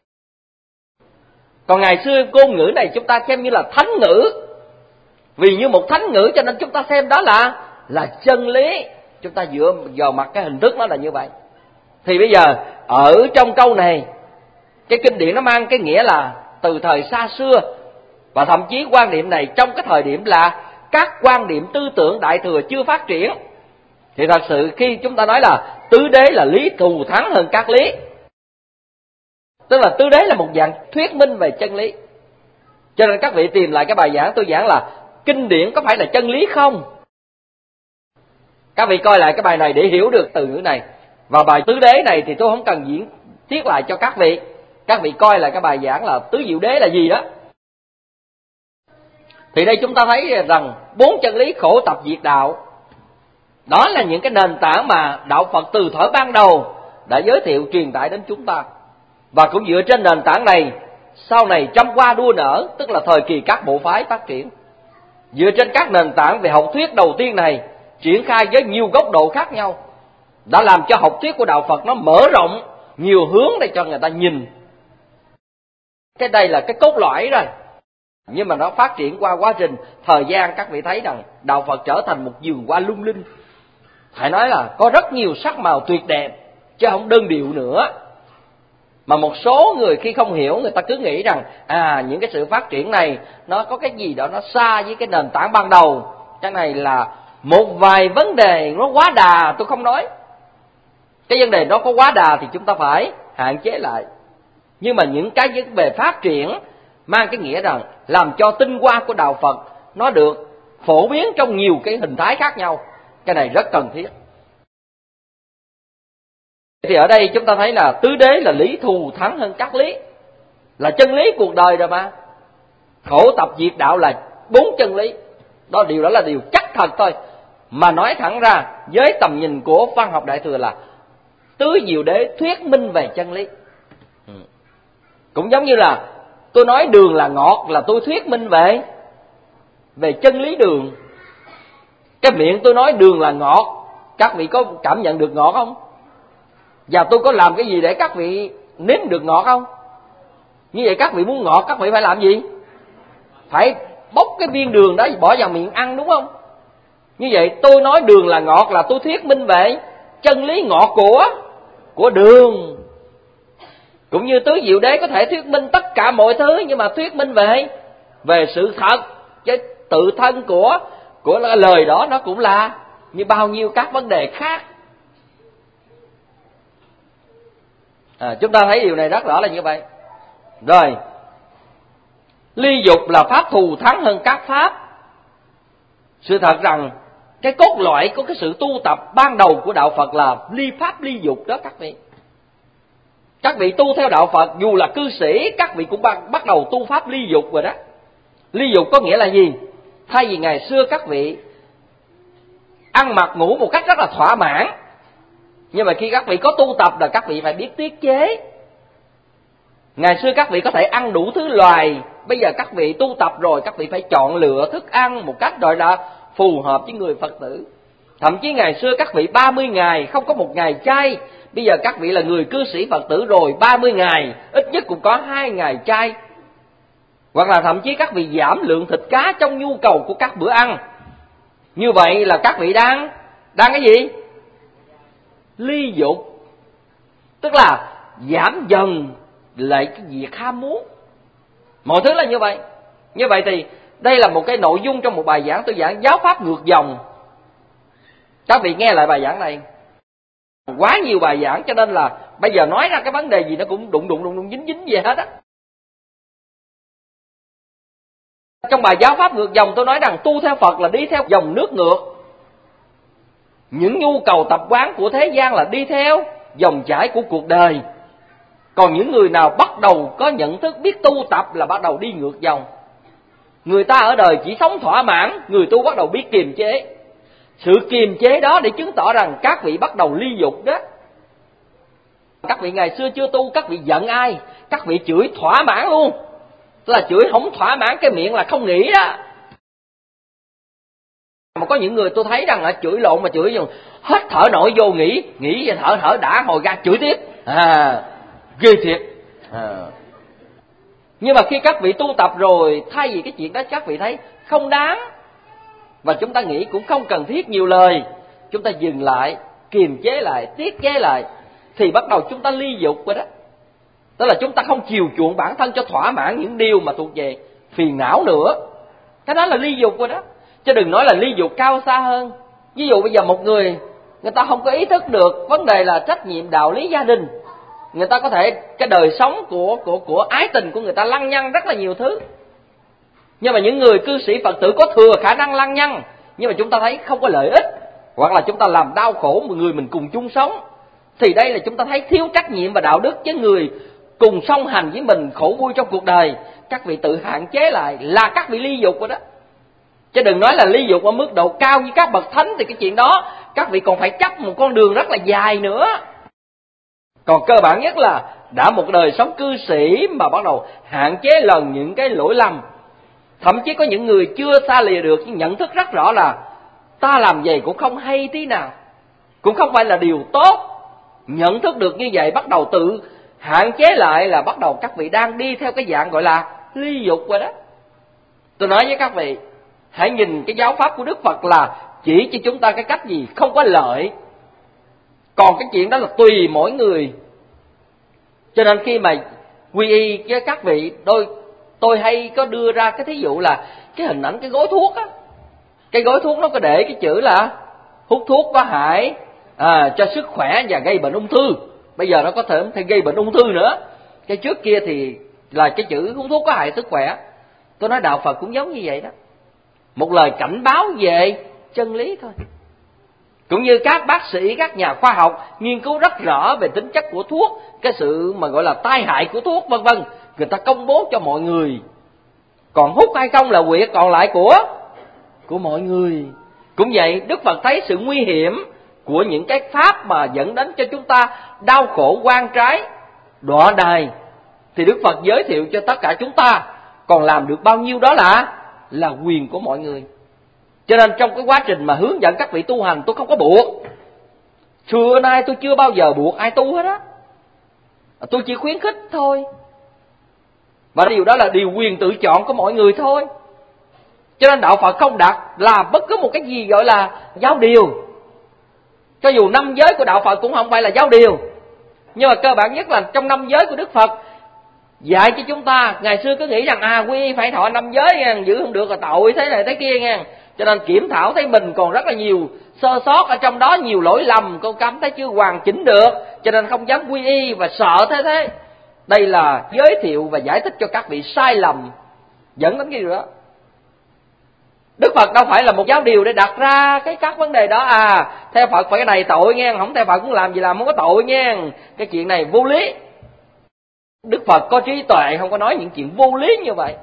Speaker 3: Còn ngày xưa ngôn ngữ này chúng ta xem như là thánh ngữ, vì như một thánh ngữ cho nên chúng ta xem đó là là chân lý. Chúng ta dựa vào mặt cái hình thức nó là như vậy. Thì bây giờ ở trong câu này, cái kinh điển nó mang cái nghĩa là từ thời xa xưa, và thậm chí quan điểm này trong cái thời điểm là các quan điểm tư tưởng Đại Thừa chưa phát triển, thì thật sự khi chúng ta nói là tứ đế là lý thù thắng hơn các lý, tức là tứ đế là một dạng thuyết minh về chân lý. Cho nên các vị tìm lại cái bài giảng tôi giảng là kinh điển có phải là chân lý không? Các vị coi lại cái bài này để hiểu được từ ngữ này. Và bài tứ đế này thì tôi không cần diễn thiết lại cho các vị. Các vị coi lại cái bài giảng là tứ diệu đế là gì đó. Thì đây chúng ta thấy rằng bốn chân lý khổ tập diệt đạo, đó là những cái nền tảng mà đạo Phật từ thuở ban đầu đã giới thiệu truyền tải đến chúng ta. Và cũng dựa trên nền tảng này, sau này trăm hoa đua nở, tức là thời kỳ các bộ phái phát triển. Dựa trên các nền tảng về học thuyết đầu tiên này, triển khai với nhiều góc độ khác nhau, đã làm cho học thuyết của đạo Phật nó mở rộng nhiều hướng để cho người ta nhìn. Cái đây là cái cốt lõi rồi. Nhưng mà nó phát triển qua quá trình thời gian, các vị thấy rằng đạo Phật trở thành một vườn hoa lung linh. Phải nói là có rất nhiều sắc màu tuyệt đẹp, chứ không đơn điệu nữa. Mà một số người khi không hiểu, người ta cứ nghĩ rằng à những cái sự phát triển này nó có cái gì đó nó xa với cái nền tảng ban đầu. Cái này là một vài vấn đề nó quá đà, tôi không nói. Cái vấn đề nó có quá đà thì chúng ta phải hạn chế lại. Nhưng mà những cái vấn đề phát triển mang cái nghĩa rằng làm cho tinh hoa của đạo Phật nó được phổ biến trong nhiều cái hình thái khác nhau. Cái này rất cần thiết. Thì ở đây chúng ta thấy là tứ đế là lý thù thắng hơn các lý, là chân lý cuộc đời rồi mà. Khổ tập diệt đạo là bốn chân lý. Đó, điều đó là điều chắc thật thôi. Mà nói thẳng ra, với tầm nhìn của văn học Đại Thừa là tứ diệu đế thuyết minh về chân lý. Ừ. Cũng giống như là tôi nói đường là ngọt, là tôi thuyết minh về về chân lý đường. Cái miệng tôi nói đường là ngọt, các vị có cảm nhận được ngọt không? Và tôi có làm cái gì để các vị nếm được ngọt không? Như vậy các vị muốn ngọt, các vị phải làm gì? Phải bóc cái viên đường đó bỏ vào miệng ăn, đúng không? Như vậy tôi nói đường là ngọt là tôi thuyết minh về chân lý ngọt của của đường. Cũng như tứ diệu đế có thể thuyết minh tất cả mọi thứ, nhưng mà thuyết minh về về sự thật, chứ tự thân của của lời đó nó cũng là như bao nhiêu các vấn đề khác. À, chúng ta thấy điều này rất rõ là như vậy. Rồi, ly dục là pháp thù thắng hơn các pháp. Sự thật rằng cái cốt lõi của cái sự tu tập ban đầu của đạo Phật là ly pháp ly dục đó các vị. Các vị tu theo đạo Phật dù là cư sĩ, các vị cũng bắt đầu tu pháp ly dục rồi đó. Ly dục có nghĩa là gì? Thay vì ngày xưa các vị ăn mặc ngủ một cách rất là thỏa mãn, nhưng mà khi các vị có tu tập là các vị phải biết tiết chế. Ngày xưa các vị có thể ăn đủ thứ loài, bây giờ các vị tu tập rồi, các vị phải chọn lựa thức ăn một cách gọi là phù hợp với người Phật tử. Thậm chí ngày xưa các vị ba mươi ngày không có một ngày chay, bây giờ các vị là người cư sĩ Phật tử rồi, ba mươi ngày ít nhất cũng có hai ngày chay. Hoặc là thậm chí các vị giảm lượng thịt cá trong nhu cầu của các bữa ăn. Như vậy là các vị đang đang cái gì? Ly dục. Tức là giảm dần lại cái việc ham muốn. Mọi thứ là như vậy. Như vậy thì đây là một cái nội dung trong một bài giảng tôi giảng giáo pháp ngược dòng. Các vị nghe lại bài giảng này. Quá nhiều bài giảng cho nên là bây giờ nói ra cái vấn đề gì nó cũng đụng đụng đụng, đụng dính dính về hết á. Trong bài giáo pháp ngược dòng tôi nói rằng tu theo Phật là đi theo dòng nước ngược. Những nhu cầu tập quán của thế gian là đi theo dòng chảy của cuộc đời. Còn những người nào bắt đầu có nhận thức biết tu tập là bắt đầu đi ngược dòng. Người ta ở đời chỉ sống thỏa mãn, người tu bắt đầu biết kiềm chế. Sự kiềm chế đó để chứng tỏ rằng các vị bắt đầu ly dục đó. Các vị ngày xưa chưa tu, các vị giận ai, các vị chửi thỏa mãn luôn. Tức là chửi không thỏa mãn cái miệng là không nghĩ đó. Mà có những người tôi thấy rằng là chửi lộn mà chửi dùng hết thở nổi vô nghỉ, nghỉ và thở thở đã hồi ra chửi tiếp. À, ghê thiệt. À. Nhưng mà khi các vị tu tập rồi, thay vì cái chuyện đó các vị thấy không đáng, và chúng ta nghĩ cũng không cần thiết nhiều lời, chúng ta dừng lại, kiềm chế lại, tiết chế lại, thì bắt đầu chúng ta ly dục rồi đó. Tức là chúng ta không chiều chuộng bản thân cho thỏa mãn những điều mà thuộc về phiền não nữa. Cái đó là ly dục rồi đó. Chứ đừng nói là ly dục cao xa hơn. Ví dụ bây giờ một người, người ta không có ý thức được vấn đề là trách nhiệm đạo lý gia đình. Người ta có thể, cái đời sống của, của, của ái tình của người ta lăng nhăng rất là nhiều thứ. Nhưng mà những người cư sĩ Phật tử có thừa khả năng lăng nhăng, nhưng mà chúng ta thấy không có lợi ích, hoặc là chúng ta làm đau khổ một người mình cùng chung sống, thì đây là chúng ta thấy thiếu trách nhiệm và đạo đức với người cùng song hành với mình khổ vui trong cuộc đời. Các vị tự hạn chế lại là các vị ly dục rồi đó. Chứ đừng nói là ly dục ở mức độ cao như các bậc thánh, thì cái chuyện đó các vị còn phải chấp một con đường rất là dài nữa. Còn cơ bản nhất là đã một đời sống cư sĩ mà bắt đầu hạn chế lần những cái lỗi lầm. Thậm chí có những người chưa xa lìa được nhưng nhận thức rất rõ là ta làm vậy cũng không hay tí nào, cũng không phải là điều tốt. Nhận thức được như vậy bắt đầu tự hạn chế lại là bắt đầu các vị đang đi theo cái dạng gọi là ly dục rồi đó. Tôi nói với các vị, hãy nhìn cái giáo pháp của Đức Phật là chỉ cho chúng ta cái cách gì không có lợi. Còn cái chuyện đó là tùy mỗi người. Cho nên khi mà quy y với các vị, tôi, tôi hay có đưa ra cái thí dụ là cái hình ảnh cái gói thuốc á. Cái gói thuốc nó có để cái chữ là hút thuốc có hại à, cho sức khỏe và gây bệnh ung thư. Bây giờ nó có thể thêm gây bệnh ung thư nữa. Cái trước kia thì là cái chữ hút thuốc có hại sức khỏe. Tôi nói đạo Phật cũng giống như vậy đó. Một lời cảnh báo về chân lý thôi. Cũng như các bác sĩ, các nhà khoa học nghiên cứu rất rõ về tính chất của thuốc, cái sự mà gọi là tai hại của thuốc vân vân, người ta công bố cho mọi người. Còn hút hay không là việc còn lại của của mọi người. Cũng vậy, Đức Phật thấy sự nguy hiểm của những cái pháp mà dẫn đến cho chúng ta đau khổ oan trái, đọa đày, thì Đức Phật giới thiệu cho tất cả chúng ta. Còn làm được bao nhiêu đó là là quyền của mọi người. Cho nên trong cái quá trình mà hướng dẫn các vị tu hành, tôi không có buộc. Xưa nay tôi chưa bao giờ buộc ai tu hết á. Tôi chỉ khuyến khích thôi. Và điều đó là điều quyền tự chọn của mọi người thôi. Cho nên đạo Phật không đặt làm bất cứ một cái gì gọi là giáo điều. Cho dù năm giới của đạo Phật cũng không phải là giáo điều. Nhưng mà cơ bản nhất là trong năm giới của Đức Phật dạy cho chúng ta. Ngày xưa cứ nghĩ rằng à quy y phải thọ năm giới nha, giữ không được là tội thế này thế kia nha. Cho nên kiểm thảo thấy mình còn rất là nhiều sơ sót ở trong đó, nhiều lỗi lầm, con cảm thấy chưa hoàn chỉnh được, cho nên không dám quy y và sợ thế thế. Đây là giới thiệu và giải thích cho các vị sai lầm dẫn đến cái điều đó. Đức Phật đâu phải là một giáo điều để đặt ra cái các vấn đề đó. À theo Phật phải cái này tội nha, không theo Phật cũng làm gì làm không có tội nha. Cái chuyện này vô lý. Đức Phật có trí tuệ, không có nói những chuyện vô lý như vậy.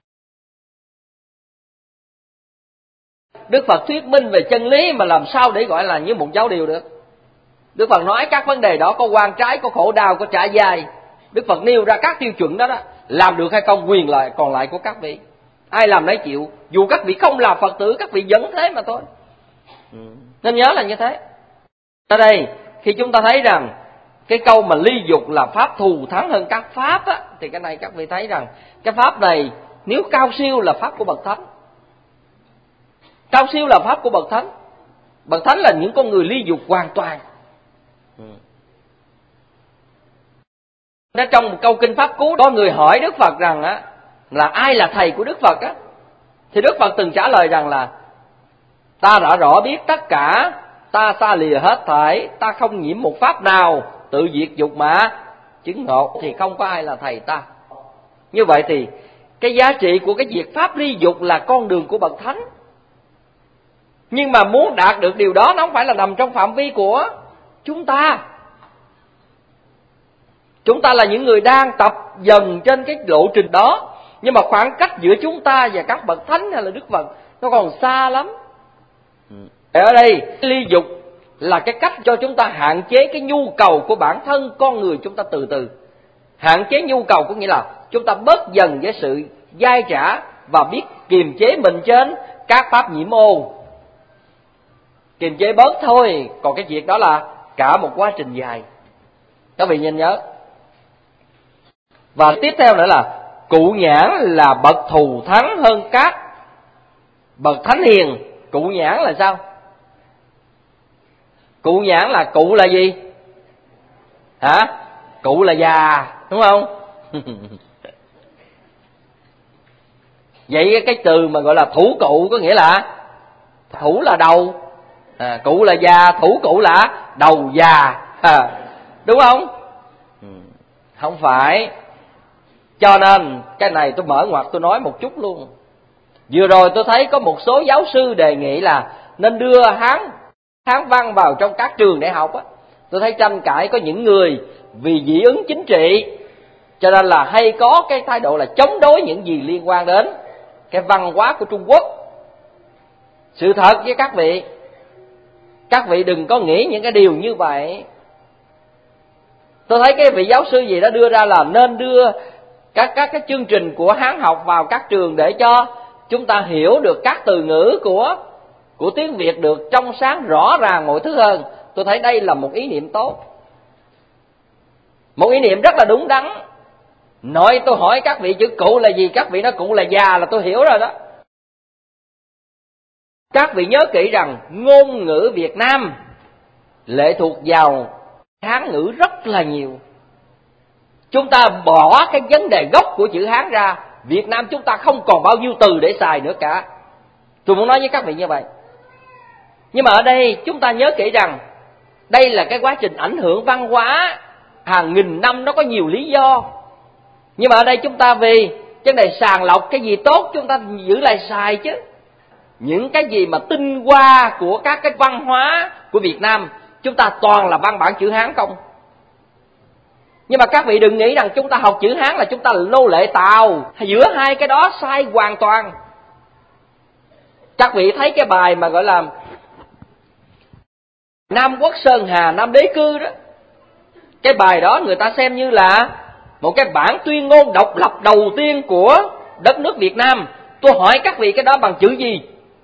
Speaker 3: Đức Phật thuyết minh về chân lý mà làm sao để gọi là như một giáo điều được. Đức Phật nói các vấn đề đó có oan trái, có khổ đau, có trả dài. Đức Phật nêu ra các tiêu chuẩn đó đó. Làm được hay không quyền lại còn lại của các vị. Ai làm nấy chịu. Dù các vị không là Phật tử, các vị vẫn thế mà thôi. Ừ. Nên nhớ là như thế. Ở đây khi chúng ta thấy rằng cái câu mà ly dục là pháp thù thắng hơn các pháp á, thì cái này các vị thấy rằng cái pháp này nếu cao siêu là pháp của bậc thánh. Cao siêu là pháp của bậc thánh. Bậc thánh là những con người ly dục hoàn toàn. Ừ. Trong một câu kinh pháp cú, có người hỏi Đức Phật rằng á, là ai là thầy của Đức Phật á, thì Đức Phật từng trả lời rằng là ta đã rõ biết tất cả, ta xa lìa hết thảy, ta không nhiễm một pháp nào, tự diệt dục mà chứng ngộ, thì không có ai là thầy ta. Như vậy thì cái giá trị của cái việc pháp ly dục là con đường của bậc thánh. Nhưng mà muốn đạt được điều đó nó không phải là nằm trong phạm vi của chúng ta. Chúng ta là những người đang tập dần trên cái lộ trình đó. Nhưng mà khoảng cách giữa chúng ta và các bậc thánh hay là Đức Phật nó còn xa lắm. Ở đây ly dục là cái cách cho chúng ta hạn chế cái nhu cầu của bản thân con người chúng ta từ từ. Hạn chế nhu cầu có nghĩa là chúng ta bớt dần với sự dai trả và biết kiềm chế mình trên các pháp nhiễm ô. Kiềm chế bớt thôi, còn cái việc đó là cả một quá trình dài. Các vị nhìn nhớ. Và tiếp theo nữa là cụ nhãn là bậc thù thắng hơn các bậc thánh hiền. Cụ nhãn là sao? Cụ nhãn là cụ là gì? Hả? Cụ là già, đúng không? Vậy cái từ mà gọi là thủ cụ có nghĩa là thủ là đầu, à, cụ là già, thủ cụ là đầu già, à, đúng không? Không phải. Cho nên cái này tôi mở ngoặt tôi nói một chút luôn. Vừa rồi tôi thấy có một số giáo sư đề nghị là nên đưa Hán Hán văn vào trong các trường đại học á. Tôi thấy tranh cãi, có những người vì dị ứng chính trị cho nên là hay có cái thái độ là chống đối những gì liên quan đến cái văn hóa của Trung Quốc. Sự thật với các vị, các vị đừng có nghĩ những cái điều như vậy. Tôi thấy cái vị giáo sư gì đó đưa ra là nên đưa các các cái chương trình của Hán học vào các trường để cho chúng ta hiểu được các từ ngữ của của tiếng Việt được trong sáng rõ ràng mọi thứ hơn. Tôi thấy đây là một ý niệm tốt, một ý niệm rất là đúng đắn. Nói tôi hỏi các vị chữ cụ là gì, các vị nói cụ là già là tôi hiểu rồi đó. Các vị nhớ kỹ rằng ngôn ngữ Việt Nam lệ thuộc vào Hán ngữ rất là nhiều. Chúng ta bỏ cái vấn đề gốc của chữ Hán ra, Việt Nam chúng ta không còn bao nhiêu từ để xài nữa cả. Tôi muốn nói với các vị như vậy. Nhưng mà ở đây chúng ta nhớ kỹ rằng đây là cái quá trình ảnh hưởng văn hóa hàng nghìn năm, nó có nhiều lý do. Nhưng mà ở đây chúng ta vì vấn đề sàng lọc cái gì tốt chúng ta giữ lại xài chứ. Những cái gì mà tinh hoa của các cái văn hóa của Việt Nam chúng ta toàn là văn bản chữ Hán không. Nhưng mà các vị đừng nghĩ rằng chúng ta học chữ Hán là chúng ta là nô lệ Tàu. Giữa hai cái đó sai hoàn toàn. Các vị thấy cái bài mà gọi là Nam Quốc Sơn Hà Nam Đế Cư đó, cái bài đó người ta xem như là một cái bản tuyên ngôn độc lập đầu tiên của đất nước Việt Nam. Tôi hỏi các vị cái đó bằng chữ gì?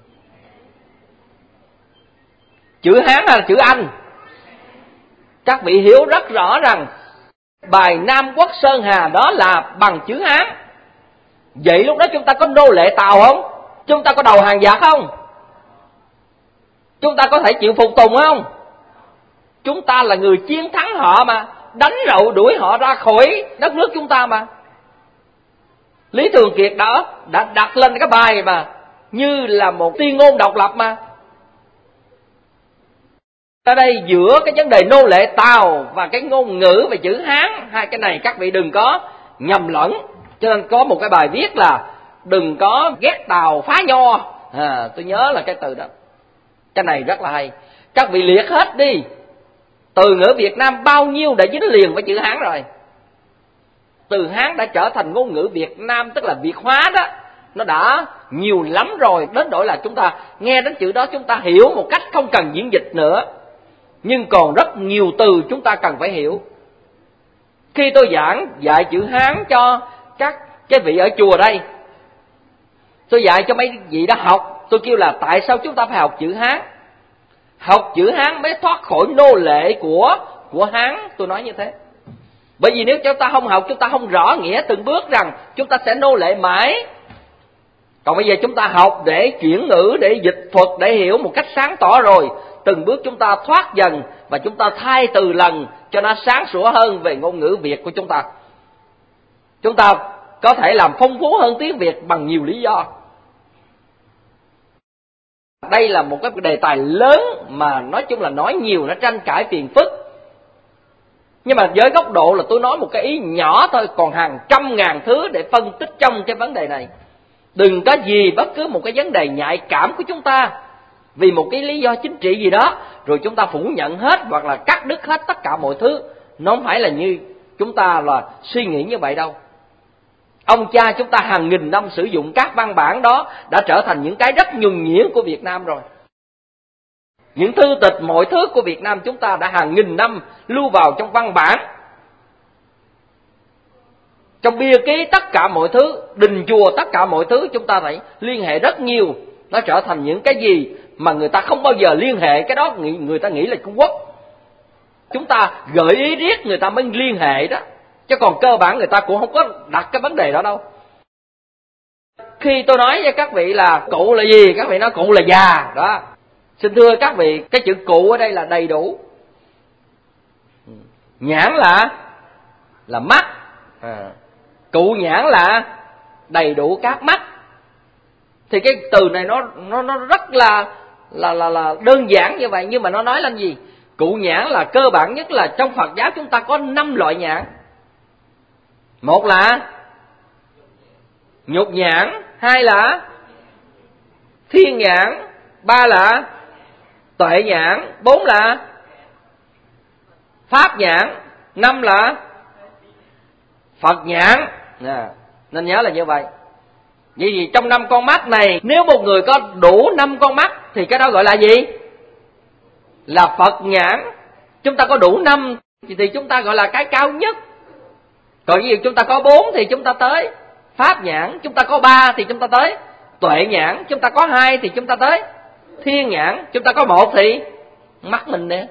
Speaker 3: Chữ Hán hay là chữ Anh? Các vị hiểu rất rõ rằng bài Nam Quốc Sơn Hà đó là bằng chữ Hán. Vậy lúc đó chúng ta có nô lệ Tàu không? Chúng ta có đầu hàng giặc không? Chúng ta có thể chịu phục tùng không? Chúng ta là người chiến thắng họ mà, đánh rậu đuổi họ ra khỏi đất nước chúng ta mà. Lý Thường Kiệt đó đã đặt lên cái bài mà như là một tuyên ngôn độc lập mà. Ở đây giữa cái vấn đề nô lệ Tàu và cái ngôn ngữ về chữ Hán, hai cái này các vị đừng có nhầm lẫn. Cho nên có một cái bài viết là đừng có ghét Tàu phá nho, à, tôi nhớ là cái từ đó. Cái này rất là hay. Các vị liệt hết đi, từ ngữ Việt Nam bao nhiêu đã dính liền với chữ Hán rồi. Từ Hán đã trở thành ngôn ngữ Việt Nam, tức là Việt hóa đó. Nó đã nhiều lắm rồi, đến nỗi là chúng ta nghe đến chữ đó chúng ta hiểu một cách không cần diễn dịch nữa. Nhưng còn rất nhiều từ chúng ta cần phải hiểu. Khi tôi giảng dạy chữ Hán cho các cái vị ở chùa đây, tôi dạy cho mấy vị đã học, tôi kêu là tại sao chúng ta phải học chữ Hán? Học chữ Hán mới thoát khỏi nô lệ của của Hán, tôi nói như thế. Bởi vì nếu chúng ta không học, chúng ta không rõ nghĩa từng bước rằng chúng ta sẽ nô lệ mãi. Còn bây giờ chúng ta học để chuyển ngữ, để dịch thuật, để hiểu một cách sáng tỏ rồi, từng bước chúng ta thoát dần và chúng ta thay từ lần cho nó sáng sủa hơn về ngôn ngữ Việt của chúng ta. Chúng ta có thể làm phong phú hơn tiếng Việt bằng nhiều lý do. Đây là một cái đề tài lớn mà nói chung là nói nhiều nó tranh cãi phiền phức. Nhưng mà với góc độ là tôi nói một cái ý nhỏ thôi, còn hàng trăm ngàn thứ để phân tích trong cái vấn đề này. Đừng có gì bất cứ một cái vấn đề nhạy cảm của chúng ta vì một cái lý do chính trị gì đó rồi chúng ta phủ nhận hết hoặc là cắt đứt hết tất cả mọi thứ. Nó không phải là như chúng ta là suy nghĩ như vậy đâu. Ông cha chúng ta hàng nghìn năm sử dụng các văn bản đó đã trở thành những cái rất nhuần nhuyễn của Việt Nam rồi. Những thư tịch mọi thứ của Việt Nam chúng ta đã hàng nghìn năm lưu vào trong văn bản, trong bia ký, tất cả mọi thứ, đình chùa, tất cả mọi thứ chúng ta phải liên hệ rất nhiều. Nó trở thành những cái gì mà người ta không bao giờ liên hệ, cái đó người ta nghĩ là Trung Quốc. Chúng ta gợi ý riết người ta mới liên hệ đó, chứ còn cơ bản người ta cũng không có đặt cái vấn đề đó đâu. Khi tôi nói với các vị là cụ là gì, các vị nói cụ là già đó. Xin thưa các vị, cái chữ cụ ở đây là đầy đủ. Nhãn là là mắt, à, cụ nhãn là đầy đủ các mắt. Thì cái từ này nó nó nó rất là là là là đơn giản như vậy, nhưng mà nó nói lên gì? Cụ nhãn là cơ bản nhất là trong Phật giáo chúng ta có năm loại nhãn. Một là nhục nhãn, hai là thiên nhãn, ba là tuệ nhãn, bốn là pháp nhãn, năm là Phật nhãn. À, nên nhớ là như vậy. Vì gì trong năm con mắt này, nếu một người có đủ năm con mắt thì cái đó gọi là gì? Là Phật nhãn. Chúng ta có đủ năm thì chúng ta gọi là cái cao nhất. Còn ví dụ chúng ta có bốn thì chúng ta tới pháp nhãn, chúng ta có ba thì chúng ta tới tuệ nhãn, chúng ta có hai thì chúng ta tới thiên nhãn, chúng ta có một thì mắt mình nè.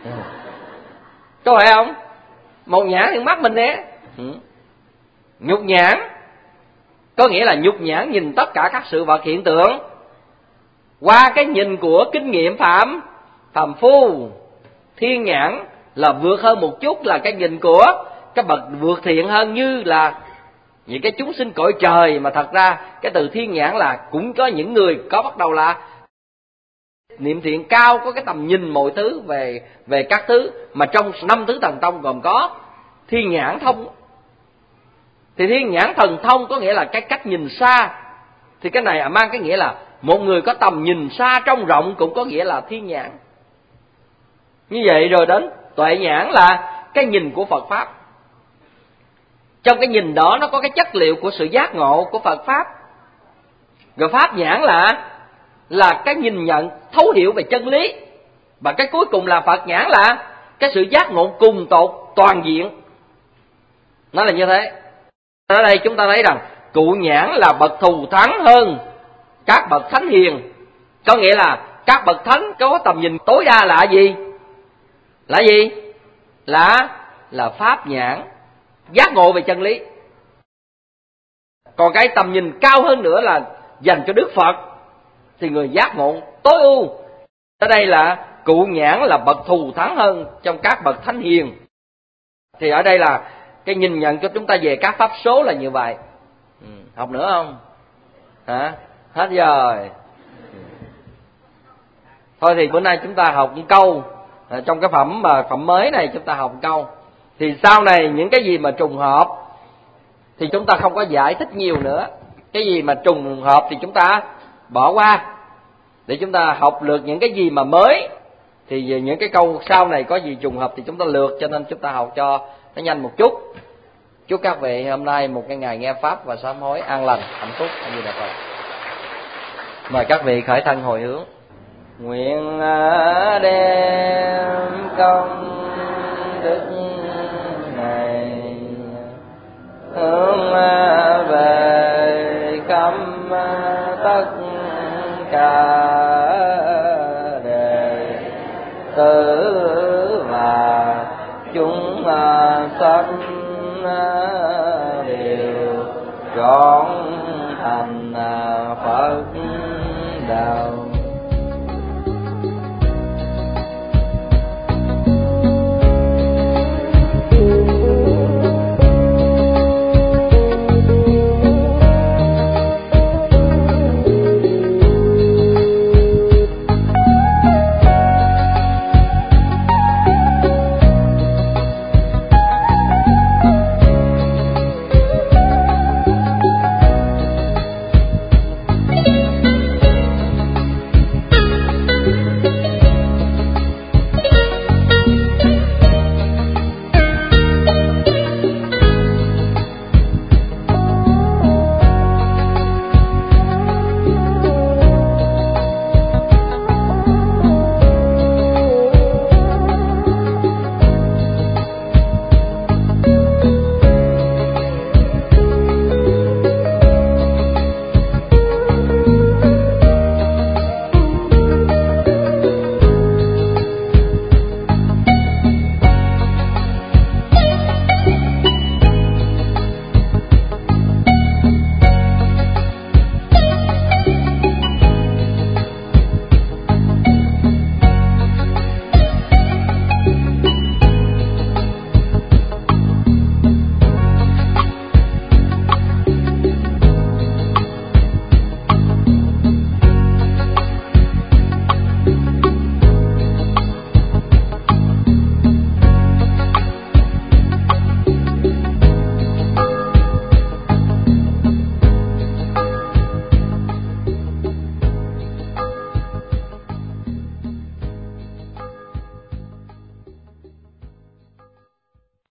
Speaker 3: Có phải không? Một nhãn thì mắt mình nè. Nhục nhãn có nghĩa là nhục nhãn nhìn tất cả các sự vật hiện tượng qua cái nhìn của kinh nghiệm phạm phàm phu. Thiên nhãn là vượt hơn một chút, là cái nhìn của cái bậc vượt thiện hơn, như là những cái chúng sinh cõi trời. Mà thật ra cái từ thiên nhãn là cũng có những người có bắt đầu là niệm thiện cao, có cái tầm nhìn mọi thứ về về các thứ. Mà trong năm thứ thần thông gồm có thiên nhãn thông. Thì thiên nhãn thần thông có nghĩa là cái cách nhìn xa. Thì cái này mang cái nghĩa là một người có tầm nhìn xa trong rộng cũng có nghĩa là thiên nhãn. Như vậy rồi đến tuệ nhãn là cái nhìn của Phật Pháp. Trong cái nhìn đó nó có cái chất liệu của sự giác ngộ của Phật Pháp. Rồi pháp nhãn là là cái nhìn nhận thấu hiểu về chân lý. Và cái cuối cùng là Phật nhãn là cái sự giác ngộ cùng tột toàn diện. Nó là như thế. Ở đây chúng ta thấy rằng cụ nhãn là bậc thù thắng hơn các bậc thánh hiền. Có nghĩa là các bậc thánh có tầm nhìn tối đa là gì? Là gì? Là là pháp nhãn, giác ngộ về chân lý. Còn cái tầm nhìn cao hơn nữa là dành cho Đức Phật, thì người giác ngộ tối ưu. Ở đây là cụ nhãn là bậc thù thắng hơn trong các bậc thánh hiền. Thì ở đây là cái nhìn nhận cho chúng ta về các pháp số là như vậy. Ừ, học nữa không? Hả? Hết rồi. Thôi thì bữa nay chúng ta học một câu. À, trong cái phẩm mà phẩm mới này chúng ta học một câu. Thì sau này những cái gì mà trùng hợp thì chúng ta không có giải thích nhiều nữa. Cái gì mà trùng hợp thì chúng ta bỏ qua, để chúng ta học lược những cái gì mà mới. Thì về những cái câu sau này có gì trùng hợp thì chúng ta lược, cho nên chúng ta học cho nó nhanh một chút. Chúc các vị hôm nay một cái ngày nghe pháp và sám hối an lành, hạnh phúc. Như là Phật. Mời các vị khởi thân hồi hướng. Nguyện đem công đức này hướng về khắp tất cả đệ tử và chúng sanh đều trọn thành Phật đạo.